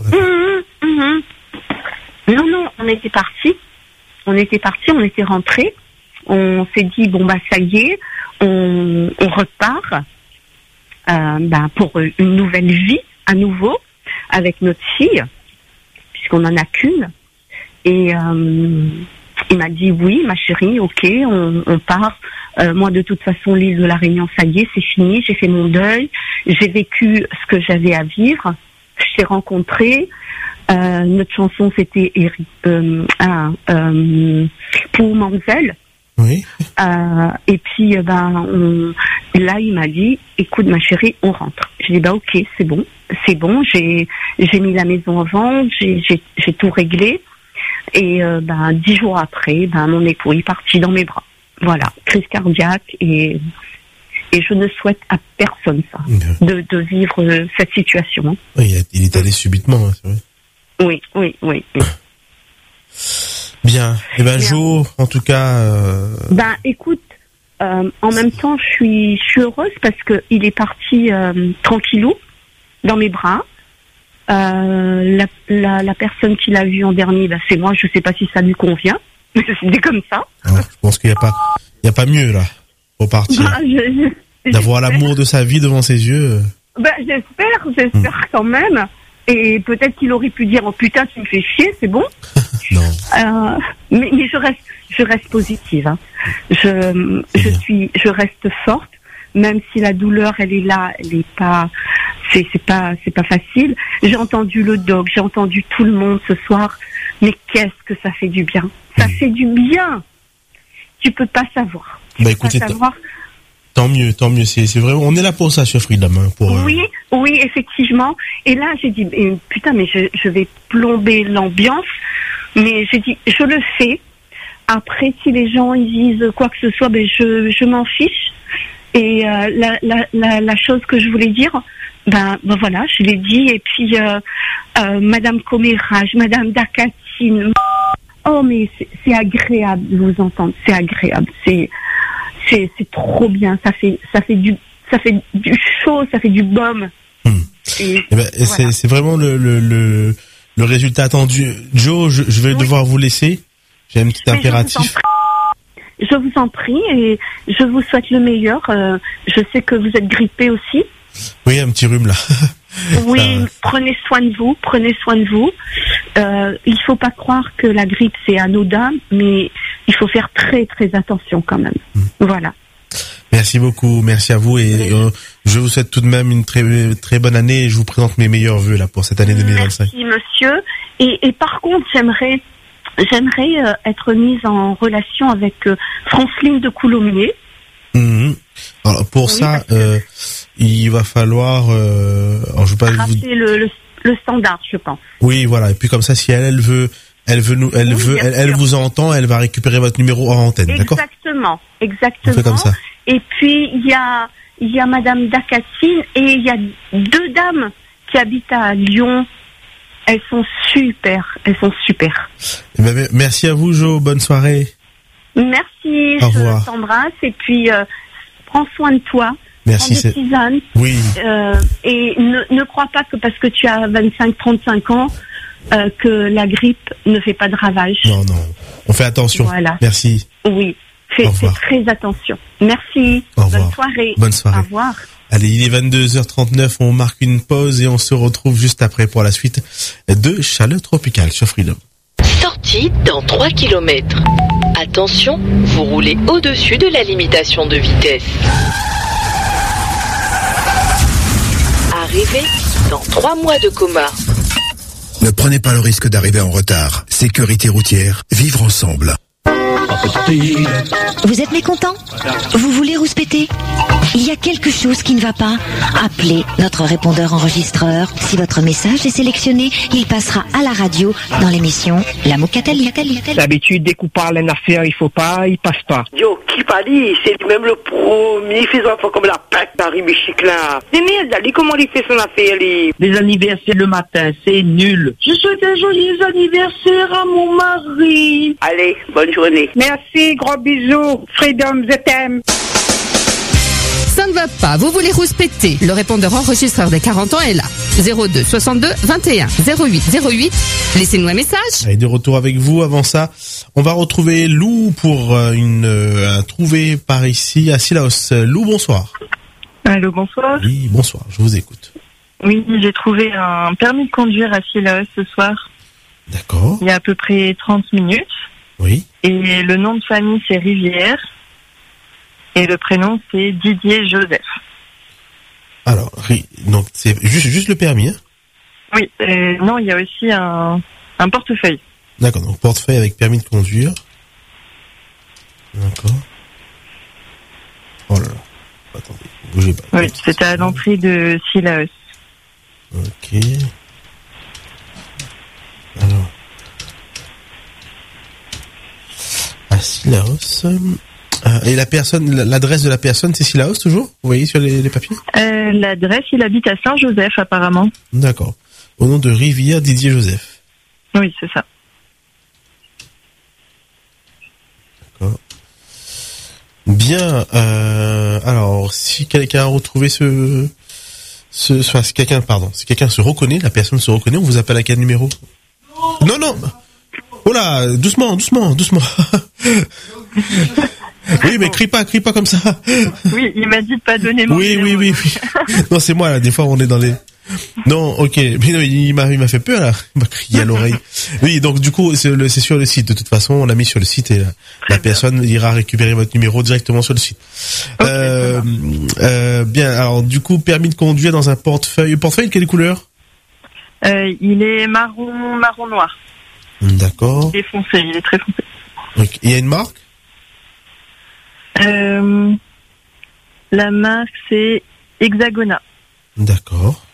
Non, on était partis. On était rentrés. On s'est dit, ça y est, on repart pour une nouvelle vie à nouveau avec notre fille, puisqu'on en a qu'une. Et il m'a dit, oui, ma chérie, ok, on part. Moi, de toute façon, l'île de La Réunion, ça y est, c'est fini. J'ai fait mon deuil. J'ai vécu ce que j'avais à vivre. Je t'ai rencontré. Notre chanson, c'était pour Manzel. Oui. Et puis, là, il m'a dit, écoute, ma chérie, on rentre. J'ai dit, ok, c'est bon. J'ai mis la maison en vente, j'ai tout réglé. Et 10 jours après, mon époux est parti dans mes bras. Voilà, crise cardiaque, et je ne souhaite à personne ça, de vivre cette situation. Oui, il est allé subitement, c'est vrai. Oui. Bien. Jo, en tout cas. Écoute, en même temps, je suis heureuse parce que il est parti tranquillou dans mes bras. La personne qui l'a vu en dernier, c'est moi. Je sais pas si ça lui convient, mais c'était comme ça. Alors, je pense qu'il y a pas mieux là pour partir. D'avoir l'amour de sa vie devant ses yeux. J'espère quand même. Et peut-être qu'il aurait pu dire, oh putain, tu me fais chier, c'est bon. Non. Mais je reste positive. Je reste forte, même si la douleur, elle est là, elle est pas, c'est pas facile. J'ai entendu le doc, j'ai entendu tout le monde ce soir. Mais qu'est-ce que ça fait du bien. Ça fait du bien. Tu peux pas savoir. Écoutez, tant mieux. C'est vraiment, on est là pour ça, chef Freedom. Oui, effectivement. Et là, j'ai dit, putain, mais je vais plomber l'ambiance. Mais j'ai dit, je le fais. Après, si les gens ils disent quoi que ce soit, je m'en fiche. Et la chose que je voulais dire, voilà, je l'ai dit. Et puis, Madame Comérage, Madame Dakatine. Oh, mais c'est agréable de vous entendre. C'est agréable. C'est trop bien. Ça fait du chaud, ça fait du baume. Voilà. C'est vraiment le résultat attendu. Jo, je vais devoir vous laisser. J'ai un petit impératif. Je vous en prie et je vous souhaite le meilleur. Je sais que vous êtes grippé aussi. Oui, un petit rhume là. Oui, prenez soin de vous. Il faut pas croire que la grippe c'est anodin, mais il faut faire très très attention quand même. Voilà. Merci beaucoup, merci à vous et je vous souhaite tout de même une très très bonne année et je vous présente mes meilleurs vœux là pour cette année 2025. Merci monsieur. Et par contre, j'aimerais être mise en relation avec Franceline de Coulommiers. Alors pour ça, il va falloir racheter le standard, je pense. Oui, voilà. Et puis comme ça, si elle veut vous entend, elle va récupérer votre numéro en antenne, d'accord ? Exactement. On fait comme ça. Et puis il y a Madame Dakatine et il y a 2 dames qui habitent à Lyon. Elles sont super. Merci à vous, Jo. Bonne soirée. Merci, Au revoir. je t'embrasse et puis prends soin de toi. Merci. Prends des tisanes. Oui. Et ne crois pas que parce que tu as 25-35 ans que la grippe ne fait pas de ravages. Non. On fait attention. Voilà. Merci. Oui. Fais très attention. Merci. Au revoir. Bonne soirée. Bonne soirée. Au revoir. Allez, il est 22h39, on marque une pause et on se retrouve juste après pour la suite de Chaleur Tropicale sur Freedom. Sortie dans 3 km. Attention, vous roulez au-dessus de la limitation de vitesse. Arrivée dans 3 mois de coma. Ne prenez pas le risque d'arriver en retard. Sécurité routière, vivre ensemble. Vous êtes mécontent? Vous voulez rouspéter? Il y a quelque chose qui ne va pas? Appelez notre répondeur enregistreur. Si votre message est sélectionné, il passera à la radio dans l'émission La Mocatali. D'habitude, dès qu'on parle d'une affaire, il faut pas, il passe pas. Yo, qui pas dit, c'est même le premier fait son affaire comme la pâte d'Harry Michic là. C'est merde, lui, comment il fait son affaire, lui? Les anniversaires le matin, c'est nul. Je souhaite un joyeux anniversaire à mon mari. Allez, bonne journée. Merci, gros bisous. Freedom, je t'aime. Ça ne va pas, vous voulez rouspéter. Le répondeur enregistreur des 40 ans est là. 02 62 21 08 08. Laissez-nous un message. Allez, de retour avec vous. Avant ça, on va retrouver Lou pour un trouvé par ici à Sillaos. Lou, bonsoir. Allô, bonsoir. Oui, bonsoir, je vous écoute. Oui, j'ai trouvé un permis de conduire à Sillaos ce soir. D'accord. Il y a à peu près 30 minutes. Oui. Et le nom de famille, c'est Rivière. Et le prénom, c'est Didier Joseph. Alors, donc c'est juste le permis, hein? Oui, non, il y a aussi un portefeuille. D'accord, donc portefeuille avec permis de conduire. D'accord. Oh là là. Attendez, bougez pas. Oui, c'était à l'entrée de Sillaos. Ok. Alors. À Sillaos. Et la personne, l'adresse de la personne, c'est Sillaos toujours? Vous voyez sur les papiers? L'adresse, il habite à Saint-Joseph apparemment. D'accord. Au nom de Rivière Didier Joseph. Oui, c'est ça. D'accord. Bien. Alors, si quelqu'un a retrouvé si quelqu'un se reconnaît, la personne se reconnaît, on vous appelle à quel numéro? Non. Oh là, doucement. Oui, mais crie pas comme ça. Oui, il m'a dit de pas donner mon numéro. Oui. Non, c'est moi là. Des fois, on est dans les. Non, ok. Mais non, il m'a fait peur là. Il m'a crié à l'oreille. Oui, donc du coup, c'est sur le site. De toute façon, on l'a mis sur le site et la personne ira récupérer votre numéro directement sur le site. Okay, bien. Alors, du coup, permis de conduire dans un portefeuille. Portefeuille de quelle couleur? Il est marron noir. D'accord. Il est foncé. Il est très foncé. Okay. Il y a une marque? La marque, c'est Hexagona. D'accord.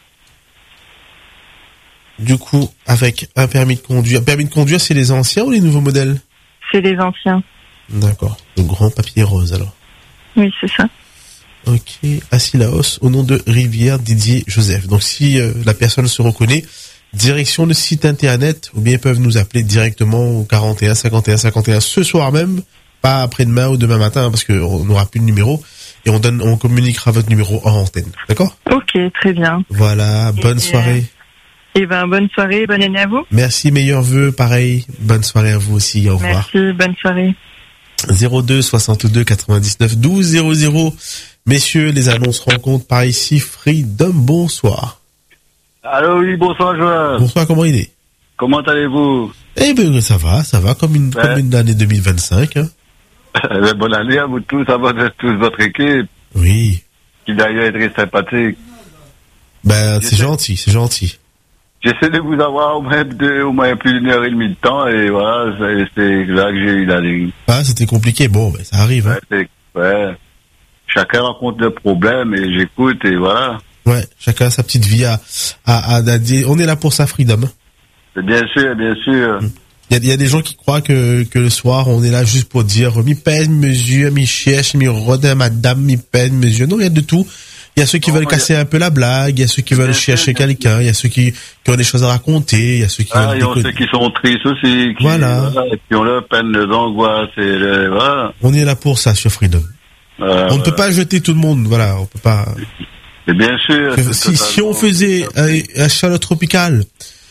Du coup, avec un permis de conduire. Permis de conduire, c'est les anciens ou les nouveaux modèles? C'est les anciens. D'accord. Le grand papier rose, alors. Oui, c'est ça. Ok. À Sillaos, au nom de Rivière Didier Joseph. Donc, si la personne se reconnaît, direction le site internet, ou bien ils peuvent nous appeler directement au 41 51 51 ce soir même, pas après-demain ou demain matin, parce qu'on n'aura plus de numéro, et on communiquera votre numéro en antenne. D'accord? Ok, très bien. Voilà, bonne soirée. Bonne soirée, bonne année à vous. Merci, meilleurs vœux, pareil. Bonne soirée à vous aussi, au revoir. Merci, bonne soirée. 02 62 99 12 00. Messieurs, les annonces rencontres par ici, Freedom, bonsoir. Allô, oui, bonsoir, Joël. Bonsoir, comment il est? Comment allez-vous? Eh ben, ça va, comme une année 2025, hein. Bonne année à vous tous, à tous votre équipe. Oui. Qui d'ailleurs est très sympathique. Ben, c'est gentil. J'essaie de vous avoir au moins plus d'une heure et demie de temps, et voilà, c'est là que j'ai eu la ligne. Ah, c'était compliqué, bon, ben, ça arrive, hein. Ouais. Chacun rencontre des problèmes, et j'écoute, et voilà. Ouais, chacun a sa petite vie à dire. On est là pour ça, Freedom. Bien sûr. Il y a des gens qui croient que le soir, on est là juste pour dire, mi peine, mesure, mi cherche, mi rodin, madame, mi peine, mesure. Non, il y a de tout. Il y a ceux qui veulent casser un peu la blague, il y a ceux qui veulent chercher quelqu'un, il y a ceux qui ont des choses à raconter, il y a ceux qui veulent il y a ceux qui sont tristes aussi, qui ont leur peine d'angoisse voilà. On est là pour ça sur Freedom. On ne peut pas jeter tout le monde, voilà, on peut pas. Et bien sûr. Si on faisait un chaleur tropicale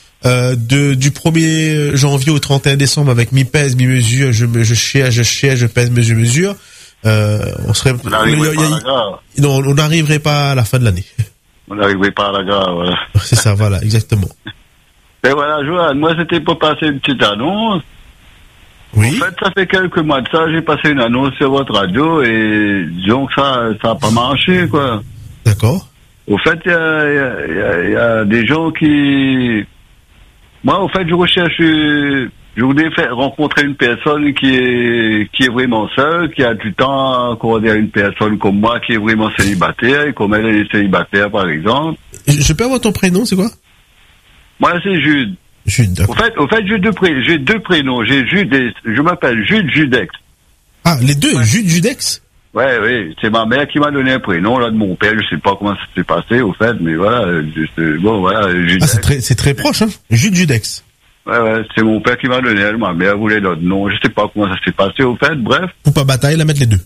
du 1er janvier au 31 décembre avec mi-pèse, mi-mesure, je cherche, je pèse, mesure, on serait. On n'arriverait pas à la fin de l'année. On n'arriverait pas à la gare, voilà. C'est ça, voilà, exactement. Et voilà, Johan, moi c'était pour passer une petite annonce. Oui. En fait, ça fait quelques mois de ça, j'ai passé une annonce sur votre radio et disons que ça a pas marché, quoi. D'accord. Au fait, il y a des gens qui... Moi, au fait, je voulais rencontrer une personne qui est vraiment seule, qui a du temps à accorder à une personne comme moi, qui est vraiment célibataire, et comme elle est célibataire, par exemple. Je peux avoir ton prénom, c'est quoi? Moi, c'est Jude. Jude, d'accord. Au fait, j'ai deux prénoms. J'ai Jude et je m'appelle Jude Judex. Ah, les deux, ouais. Jude Judex? Ouais, oui. C'est ma mère qui m'a donné un prénom, là, de mon père. Je sais pas comment ça s'est passé, au fait, mais voilà. Bon, voilà, Judex. Ah, c'est très proche, hein. Jude Judex. Ouais, c'est mon père qui m'a donné, ma mère voulait l'autre nom. Je sais pas comment ça s'est passé, au fait, bref. Pour pas batailler, la mettre les deux.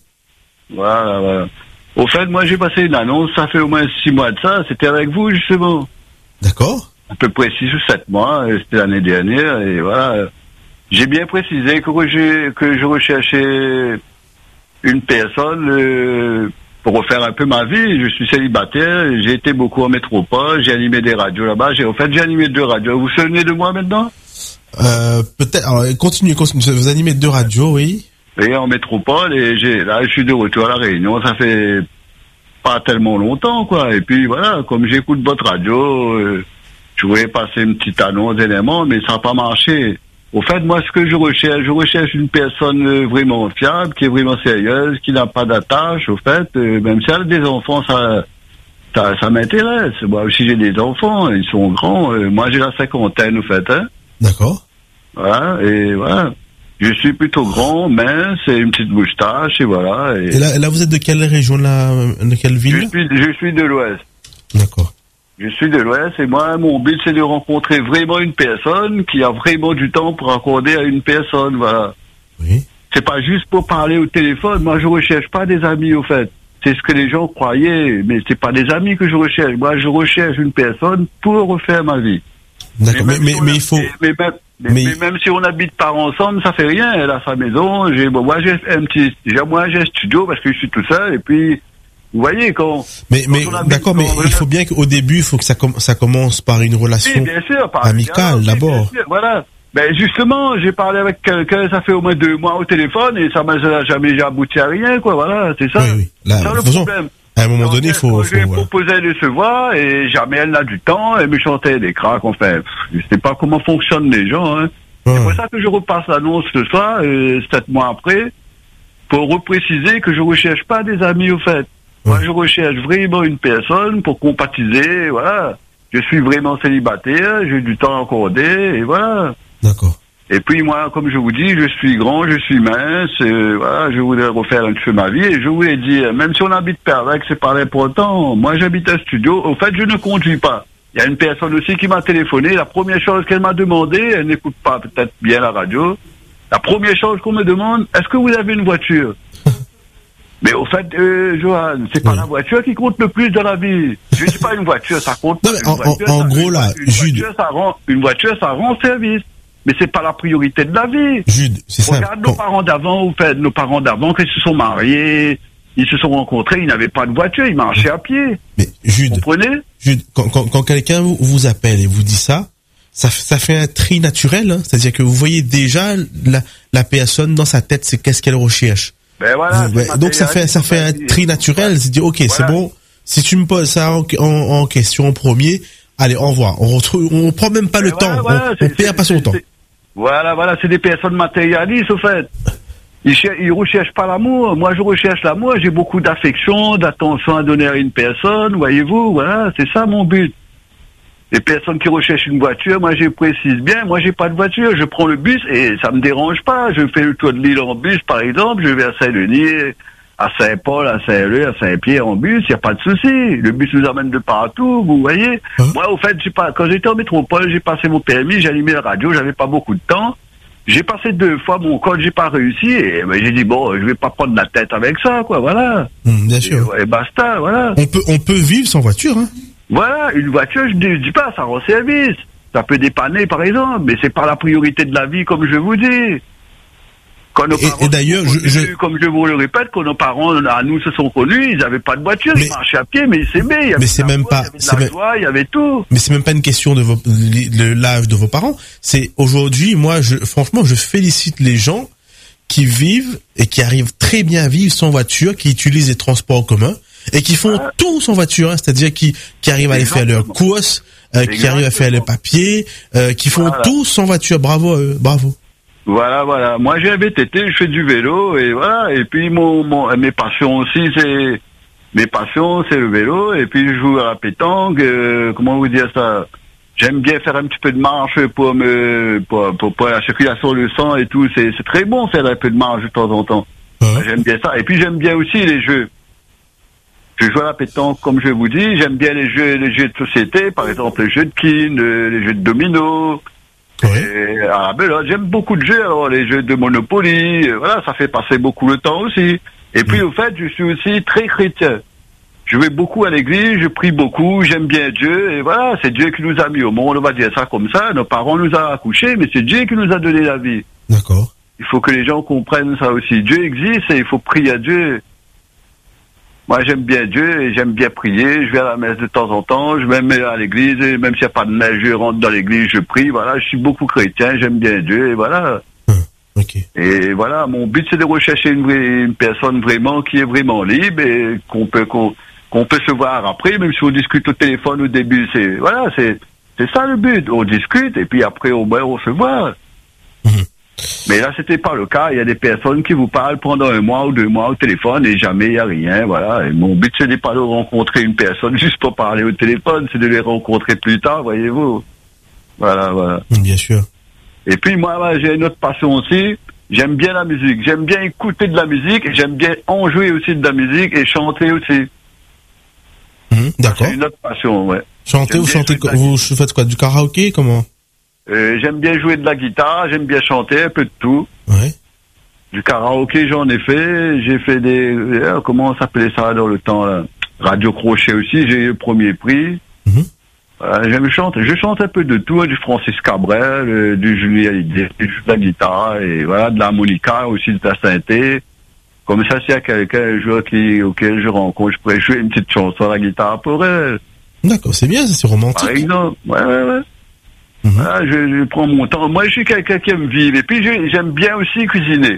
Voilà. Au fait, moi, j'ai passé une annonce, ça fait au moins 6 mois de ça. C'était avec vous, justement. D'accord. À peu près 6 ou 7 mois, c'était l'année dernière, et voilà. J'ai bien précisé que je recherchais une personne pour refaire un peu ma vie. Je suis célibataire, j'ai été beaucoup en métropole, j'ai animé des radios là-bas. J'ai animé 2 radios. Vous vous souvenez de moi maintenant? Peut-être. Alors, continue. Vous animez 2 radios, oui. Et en métropole, et là, je suis de retour à La Réunion. Ça fait pas tellement longtemps, quoi. Et puis voilà, comme j'écoute votre radio, je voulais passer une petite annonce d'éléments, mais ça n'a pas marché. Au fait, moi, ce que je recherche une personne vraiment fiable, qui est vraiment sérieuse, qui n'a pas d'attache. Au fait, même si elle a des enfants, ça m'intéresse. Moi aussi, j'ai des enfants, ils sont grands. Moi, j'ai la 50aine, au fait. Hein. D'accord. Voilà, et voilà. Je suis plutôt grand, mince, et une petite moustache, et voilà. Et là, vous êtes de quelle région, de quelle ville? Je suis de l'Ouest. D'accord. Je suis de l'Ouest et moi, mon but, c'est de rencontrer vraiment une personne qui a vraiment du temps pour accorder à une personne, voilà. Oui. C'est pas juste pour parler au téléphone. Moi, je recherche pas des amis, au fait. C'est ce que les gens croyaient, mais c'est pas des amis que je recherche. Moi, je recherche une personne pour refaire ma vie. D'accord, mais il faut... Mais même si on n'habite pas ensemble, ça fait rien. Elle a sa maison. Moi, j'ai un studio parce que je suis tout seul et puis... Vous voyez, d'accord, mais il faut bien qu'au début, il faut que ça commence par une relation amicale, d'abord. Voilà. Ben, justement, j'ai parlé avec quelqu'un, ça fait au moins 2 mois au téléphone, et ça n'a jamais abouti à rien, quoi, voilà, c'est ça. Oui. Là, c'est ça le problème. À un moment donné, il faut... Je lui ai proposé de se voir, et jamais elle n'a du temps, elle me chantait des cracks, enfin, je sais pas comment fonctionnent les gens, hein. Ouais. C'est pour ça que je repasse l'annonce ce soir, 7 mois après, pour repréciser que je recherche pas des amis, au fait. Moi, je recherche vraiment une personne pour compatiser, voilà. Je suis vraiment célibataire, j'ai du temps à accorder, et voilà. D'accord. Et puis, moi, comme je vous dis, je suis grand, je suis mince, voilà, je voudrais refaire un peu ma vie, et je voulais dire, même si on n'habite pas avec, c'est pas important. Moi, j'habite un studio, au fait, je ne conduis pas. Il y a une personne aussi qui m'a téléphoné, la première chose qu'elle m'a demandé, elle n'écoute pas peut-être bien la radio, la première chose qu'on me demande, est-ce que vous avez une voiture? Mais au fait, Johan, c'est pas la voiture qui compte le plus dans la vie. Je dis pas une voiture, ça compte. Non, mais en gros, là, Jude. Une voiture, ça rend service. Mais c'est pas la priorité de la vie. Jude, c'est ça. Regarde nos parents d'avant, au fait, nos parents d'avant, quand ils se sont mariés, ils se sont rencontrés, ils n'avaient pas de voiture, ils marchaient à pied. Mais Jude. Vous comprenez? Jude, quand quelqu'un vous appelle et vous dit ça fait un tri naturel, hein. C'est-à-dire que vous voyez déjà la personne dans sa tête, c'est qu'est-ce qu'elle recherche. Ben voilà, donc ça fait un tri naturel, c'est dire ok, voilà. C'est bon, si tu me poses ça en question en premier, allez, au revoir. On prend même pas le temps, on perd pas son temps. Voilà, c'est des personnes matérialistes au fait. Ils recherchent pas l'amour. Moi, je recherche l'amour. J'ai beaucoup d'affection, d'attention à donner à une personne. Voyez-vous, voilà, c'est ça mon but. Les personnes qui recherchent une voiture, moi je précise bien, moi j'ai pas de voiture, je prends le bus et ça me dérange pas. Je fais le tour de l'île en bus par exemple, je vais à Saint-Denis, à Saint-Paul, à Saint-Leu, à Saint-Pierre en bus, il n'y a pas de souci. Le bus nous amène de partout, vous voyez. Moi, au fait, quand j'étais en métropole, j'ai passé mon permis, j'ai allumé la radio, j'avais pas beaucoup de temps. J'ai passé 2 fois mon code, j'ai pas réussi, et j'ai dit, bon, je vais pas prendre la tête avec ça, quoi, voilà. Bien sûr. Et basta, voilà. On peut vivre sans voiture, hein. Voilà, une voiture, je dis pas, ça rend service. Ça peut dépanner, par exemple, mais c'est pas la priorité de la vie, comme je vous dis. Quand nos parents, et d'ailleurs, comme je vous le répète, quand nos parents, à nous, se sont connus, ils n'avaient pas de voiture, ils marchaient à pied, mais ils s'aimaient. Il y avait joie, il y avait tout. Mais c'est même pas une question de l'âge de vos parents. C'est aujourd'hui, moi, franchement, je félicite les gens qui vivent et qui arrivent très bien à vivre sans voiture, qui utilisent les transports en commun et qui font tout sans voiture, hein, c'est-à-dire qui arrivent à aller faire leurs courses, qui arrivent à faire les papiers, qui font tout sans voiture. Bravo à eux, bravo. Voilà. Moi, j'ai un VTT, je fais du vélo, et voilà. Et puis, mes passions aussi, c'est le vélo, et puis je joue à la pétanque, comment vous dire ça? J'aime bien faire un petit peu de marche pour la circulation du sang et tout. C'est très bon faire un peu de marche de temps en temps. J'aime bien ça. Et puis, j'aime bien aussi les jeux. Je joue à la pétanque, comme je vous dis. J'aime bien les jeux de société, par exemple, les jeux de quilles, les jeux de domino. J'aime beaucoup de jeux, alors les jeux de Monopoly, voilà, ça fait passer beaucoup le temps aussi. Et puis, au fait, je suis aussi très chrétien. Je vais beaucoup à l'église, je prie beaucoup, j'aime bien Dieu, et voilà, c'est Dieu qui nous a mis au monde, on va dire ça comme ça. Nos parents nous ont accouchés, mais c'est Dieu qui nous a donné la vie. D'accord. Il faut que les gens comprennent ça aussi. Dieu existe et il faut prier à Dieu. Moi, j'aime bien Dieu et j'aime bien prier. Je vais à la messe de temps en temps. Je vais même à l'église et même s'il n'y a pas de neige, je rentre dans l'église, je prie. Voilà, je suis beaucoup chrétien, j'aime bien Dieu et voilà. Okay. Et voilà, mon but c'est de rechercher une personne vraiment qui est vraiment libre et qu'on peut se voir après, même si on discute au téléphone au début. C'est ça le but. On discute et puis après au moins on se voit. Mais là, c'était pas le cas. Il y a des personnes qui vous parlent pendant 1 mois ou 2 mois au téléphone et jamais il y a rien, voilà. Et mon but, ce n'est pas de rencontrer une personne juste pour parler au téléphone, c'est de les rencontrer plus tard, voyez-vous. Voilà. Bien sûr. Et puis, moi, j'ai une autre passion aussi. J'aime bien la musique. J'aime bien écouter de la musique et j'aime bien en jouer aussi de la musique et chanter aussi. D'accord. C'est une autre passion, ouais. Chanter ou chanter, vous faites quoi? Du karaoké, comment? J'aime bien jouer de la guitare, j'aime bien chanter, un peu de tout. Ouais. Du karaoké, j'en ai fait. J'ai fait comment on s'appelait ça dans le temps, là? Radio Crochet aussi, j'ai eu le premier prix. J'aime chanter. Je chante un peu de tout, du Francis Cabrel, du Julien Hallyday, de la guitare, et voilà, de l'harmonica aussi, de la synthé. Comme ça, s'il y a quelqu'un un jour auquel je rencontre, je pourrais jouer une petite chanson à la guitare pour elle. D'accord, c'est bien, c'est romantique. Par exemple, ouais. Voilà, je prends mon temps. Moi, je suis quelqu'un qui aime vivre. Et puis, j'aime bien aussi cuisiner.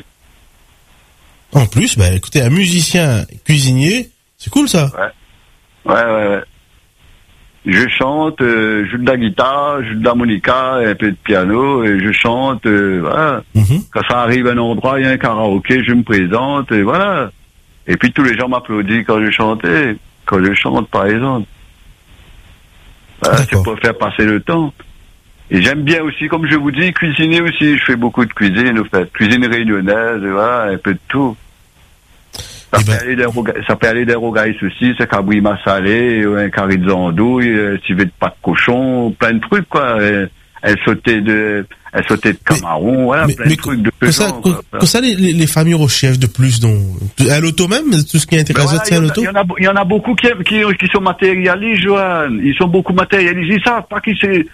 En plus, écoutez, un musicien cuisinier, c'est cool, ça. Ouais. Je chante, je joue de la guitare, je joue de l'harmonica, un peu de piano, et je chante, voilà. Quand ça arrive à un endroit, il y a un karaoké, je me présente, et voilà. Et puis, tous les gens m'applaudissent quand je chante, par exemple. Voilà, c'est pour faire passer le temps. Et j'aime bien aussi, comme je vous dis, cuisiner aussi. Je fais beaucoup de cuisine, en fait. Cuisine réunionnaise, voilà, un peu de tout. Ça peut aller des rogailles aussi, c'est cabrima salé, un carré de zandouille, civet de pâte de cochon, plein de trucs, quoi. Elle sautait de camarons, voilà, plein de trucs de pesant. Que ça, les familles recherchent de plus, à l'auto même, tout ce qui est intéressant, c'est à l'auto? Il y en a beaucoup qui sont matérialisés, Johan. Ils sont beaucoup matérialisés. Ils savent pas ce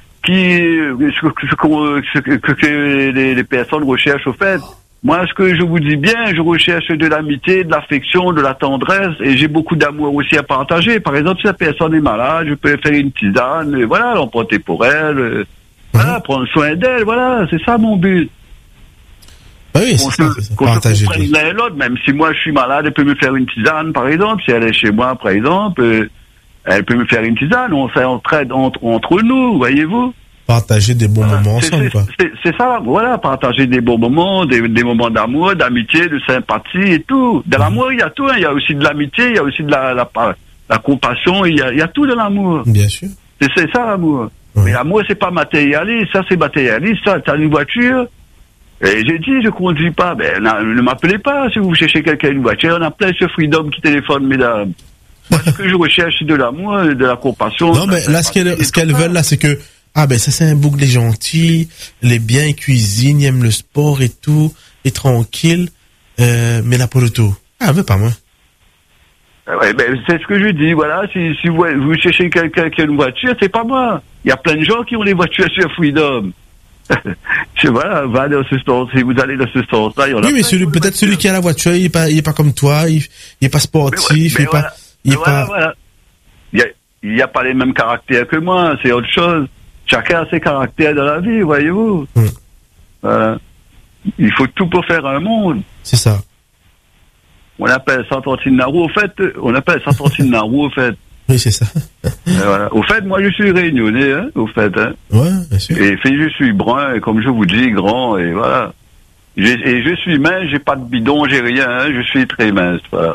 que les personnes recherchent au fait. Moi, ce que je vous dis bien, je recherche de l'amitié, de l'affection, de la tendresse, et j'ai beaucoup d'amour aussi à partager. Par exemple, si la personne est malade, je peux faire une tisane, et voilà, l'emporter pour elle, voilà, prendre soin d'elle, voilà, c'est ça mon but. Oui, c'est ça, partager. Qu'on se comprenne l'un et l'autre, même si moi je suis malade, elle peut me faire une tisane, par exemple, si elle est chez moi, par exemple, elle peut me faire une tisane, on s'entraide entre nous, voyez-vous. Partager des bons moments ensemble, quoi. C'est ça, voilà, partager des bons moments, des moments d'amour, d'amitié, de sympathie et tout. Dans l'amour, il y a tout, hein. Il y a aussi de l'amitié, il y a aussi de la compassion, il y a tout dans l'amour. Bien sûr. C'est ça l'amour. Mais l'amour, c'est pas matérialiste, ça c'est matérialiste, ça, t'as une voiture, Et j'ai dit, je conduis pas. Ben, ne m'appelez pas si vous cherchez quelqu'un une voiture. On a plein sur Freedom qui téléphone, mesdames. Moi, ce que je recherche, c'est de l'amour, de la compassion. Non, mais là, ce qu'elles veulent, là, c'est que, ben, ça, c'est un bouc, les gentils, les bien, ils cuisinent, ils aiment le sport et tout, et tranquille, mais la poloto. Veut pas, moi. Ouais, ben, c'est ce que je dis, voilà. Si vous cherchez quelqu'un qui a une voiture, c'est pas moi. Il y a plein de gens qui ont des voitures sur Freedom. Voilà, va dans ce sens, si vous allez dans ce sens-là, il y en a. Oui, mais peut-être celui qui a la voiture, il est pas comme toi, il est pas sportif, voilà. Il y a pas les mêmes caractères que moi, c'est autre chose. Chacun a ses caractères dans la vie, voyez-vous. Voilà. Il faut tout pour faire un monde. C'est ça. On appelle ça Tantine Narou, au fait. Oui, c'est ça. Voilà. Au fait, moi, je suis réunionnais, hein, au fait, hein. Ouais, bien sûr. Et je suis brun, et comme je vous dis, grand, et voilà. Et je suis mince, j'ai pas de bidon, j'ai rien, hein, je suis très mince, voilà.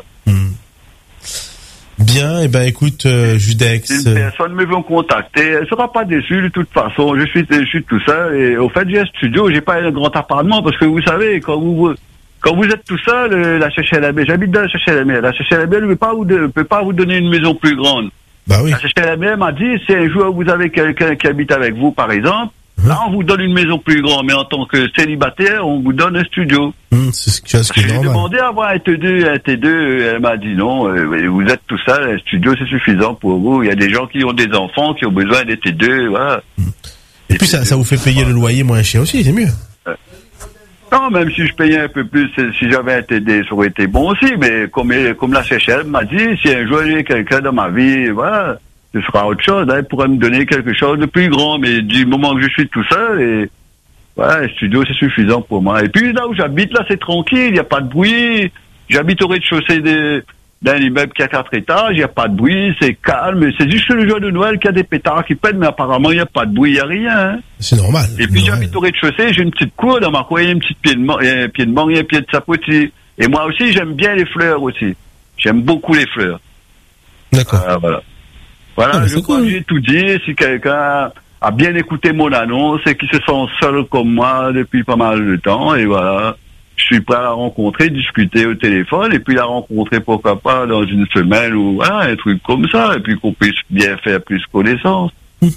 Bien, et ben écoute, Judex. Si une personne me veut me contacter, elle sera pas déçue de toute façon. Je suis tout seul, et au fait, j'ai un studio, j'ai pas un grand appartement, parce que vous savez, quand vous êtes tout seul, la CHLM, j'habite dans la CHLM, la CHLM ne peut pas vous donner une maison plus grande. Bah oui. La CHLM m'a dit, si un jour vous avez quelqu'un qui habite avec vous, par exemple, là on vous donne une maison plus grande, mais en tant que célibataire, on vous donne un studio. C'est ce qui est normal. J'ai demandé à avoir un T2, elle m'a dit non, vous êtes tout seul, un studio c'est suffisant pour vous. Il y a des gens qui ont des enfants, qui ont besoin des T2, voilà. Et puis ça vous fait payer le loyer moins cher aussi, c'est mieux. Non, même si je payais un peu plus, si j'avais un TD, ça aurait été bon aussi, mais comme la CHL m'a dit, si un jour il y a quelqu'un dans ma vie, voilà, ce sera autre chose, hein, il pourrait me donner quelque chose de plus grand, mais du moment que je suis tout seul, et voilà, le studio c'est suffisant pour moi. Et puis là où j'habite, là c'est tranquille, il n'y a pas de bruit, j'habite au rez-de-chaussée d'un immeuble qui a 4 étages, il n'y a pas de bruit, c'est calme, c'est juste le jour de Noël qu'il y a des pétards qui pètent, mais apparemment il n'y a pas de bruit, il n'y a rien. Hein. C'est normal. Et puis j'habite au rez-de-chaussée, j'ai une petite cour dans ma cour, il y a un pied de mangue, un pied de sapoti. Et moi aussi j'aime bien les fleurs aussi. J'aime beaucoup les fleurs. D'accord. Voilà, je crois que j'ai tout dit. Si quelqu'un a bien écouté mon annonce et qui se sent seul comme moi depuis pas mal de temps, et voilà. Je suis prêt à la rencontrer, discuter au téléphone, et puis la rencontrer, pourquoi pas, dans une semaine ou voilà, un truc comme ça, et puis qu'on puisse bien faire plus connaissance.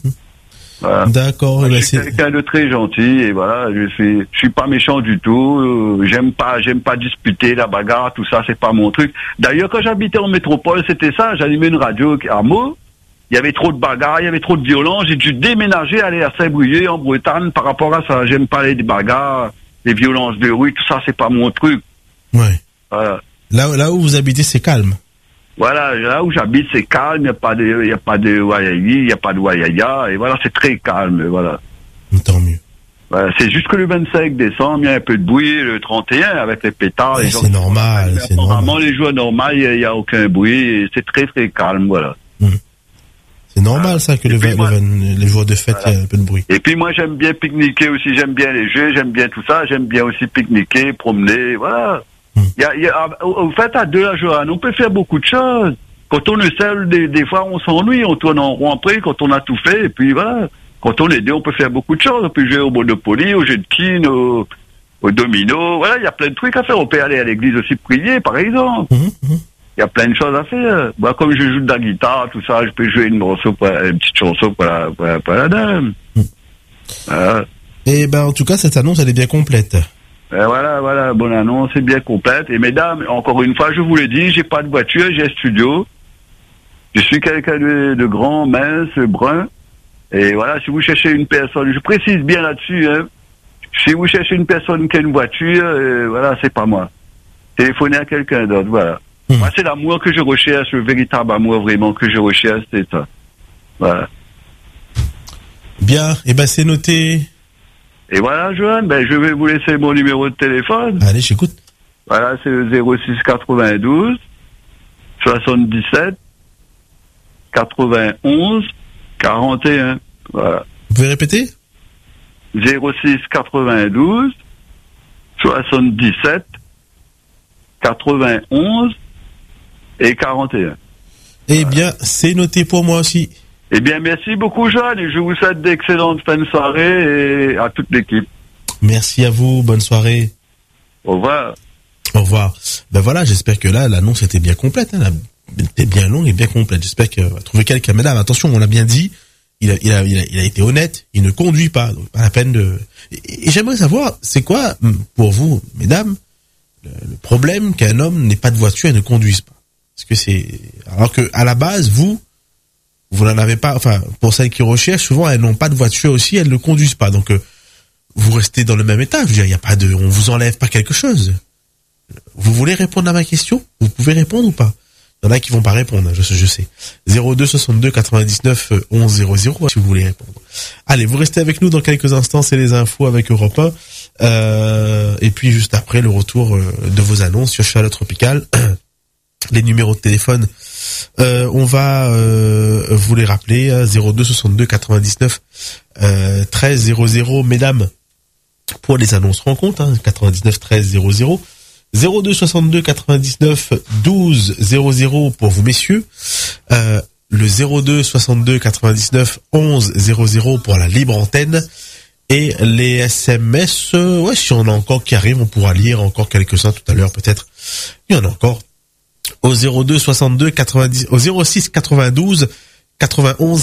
Voilà. D'accord. Je suis quelqu'un de très gentil, et voilà, je suis pas méchant du tout, j'aime pas disputer la bagarre, tout ça, c'est pas mon truc. D'ailleurs, quand j'habitais en métropole, c'était ça, j'animais une radio à Meaux, il y avait trop de bagarres, il y avait trop de violence, j'ai dû déménager, aller à Saint-Brieuc, en Bretagne, par rapport à ça, j'aime pas les bagarres. Les violences de rue, tout ça, c'est pas mon truc. Ouais. Voilà. Là où vous habitez, c'est calme. Voilà, là où j'habite, c'est calme, il n'y a pas de wayayi, il n'y a pas de wayaya, et voilà, c'est très calme, voilà. Tant mieux. Voilà, c'est juste que le 25 décembre, il y a un peu de bruit, le 31, avec les pétards. Ouais, c'est normal, c'est normal. Apparemment, les jours normaux, il n'y a aucun bruit, et c'est très très calme, voilà. C'est normal ça que les jours de fête, il y a un peu de bruit. Et puis moi j'aime bien pique-niquer aussi, j'aime bien les jeux, j'aime bien tout ça, j'aime bien aussi pique-niquer, promener, voilà. Au fait, à deux la journée, on peut faire beaucoup de choses. Quand on est seul, des fois on s'ennuie, on tourne en rond après, quand on a tout fait, et puis voilà. Quand on est deux, on peut faire beaucoup de choses, on peut jouer au Monopoly, au jeu de kin, au domino, voilà, il y a plein de trucs à faire. On peut aller à l'église aussi prier, par exemple. Il y a plein de choses à faire. Moi, comme je joue de la guitare, tout ça, je peux jouer une petite chanson pour la dame. Voilà. Et ben, en tout cas, cette annonce, elle est bien complète. Voilà, bonne annonce, c'est bien complète. Et mesdames, encore une fois, je vous l'ai dit, j'ai pas de voiture, j'ai un studio. Je suis quelqu'un de grand, mince, brun. Et voilà, si vous cherchez une personne, je précise bien là-dessus, hein. Si vous cherchez une personne qui a une voiture, voilà, c'est pas moi. Téléphonez à quelqu'un d'autre, voilà. Moi, c'est l'amour que je recherche, le véritable amour vraiment que je recherche, c'est ça. Voilà. Bien, et ben c'est noté. Et voilà, Johan, je vais vous laisser mon numéro de téléphone. Allez, j'écoute. Voilà, c'est le 06 92 77 91 41. Voilà. Vous pouvez répéter? 06 92 77 91 et 41. Eh bien, c'est noté pour moi aussi. Eh bien, merci beaucoup, Joanne, et je vous souhaite d'excellentes fins de soirée et à toute l'équipe. Merci à vous, bonne soirée. Au revoir. Au revoir. Ben voilà, j'espère que là, l'annonce était bien complète. Hein, elle était bien longue et bien complète. J'espère qu'elle va trouver quelqu'un. Mesdames, attention, on l'a bien dit. Il a été honnête. Il ne conduit pas. Donc pas la peine de... Et j'aimerais savoir, c'est quoi, pour vous, mesdames, le problème qu'un homme n'ait pas de voiture et ne conduise pas? Parce que c'est... Alors que, à la base, vous n'en avez pas... Enfin, pour celles qui recherchent, souvent, elles n'ont pas de voiture aussi, elles ne conduisent pas. Donc, vous restez dans le même état. Je veux dire, il y a pas de... On vous enlève pas quelque chose. Vous voulez répondre à ma question? Vous pouvez répondre ou pas? Il y en a qui vont pas répondre, je sais. 02 62 99 11 00 si vous voulez répondre. Allez, vous restez avec nous dans quelques instants, c'est les infos avec Europe 1. Et puis juste après, le retour de vos annonces sur Charlotte Tropical. Les numéros de téléphone, on va vous les rappeler. 02 62 99 13 00, mesdames, pour les annonces rencontres, 99 13 00. 02 62 99 12 00 pour vous messieurs, le 02 62 99 11 00 pour la libre antenne, et les SMS, si on a encore qui arrivent, on pourra lire encore quelques-uns tout à l'heure peut-être, il y en a encore, au 02 62 90, au 06 92 91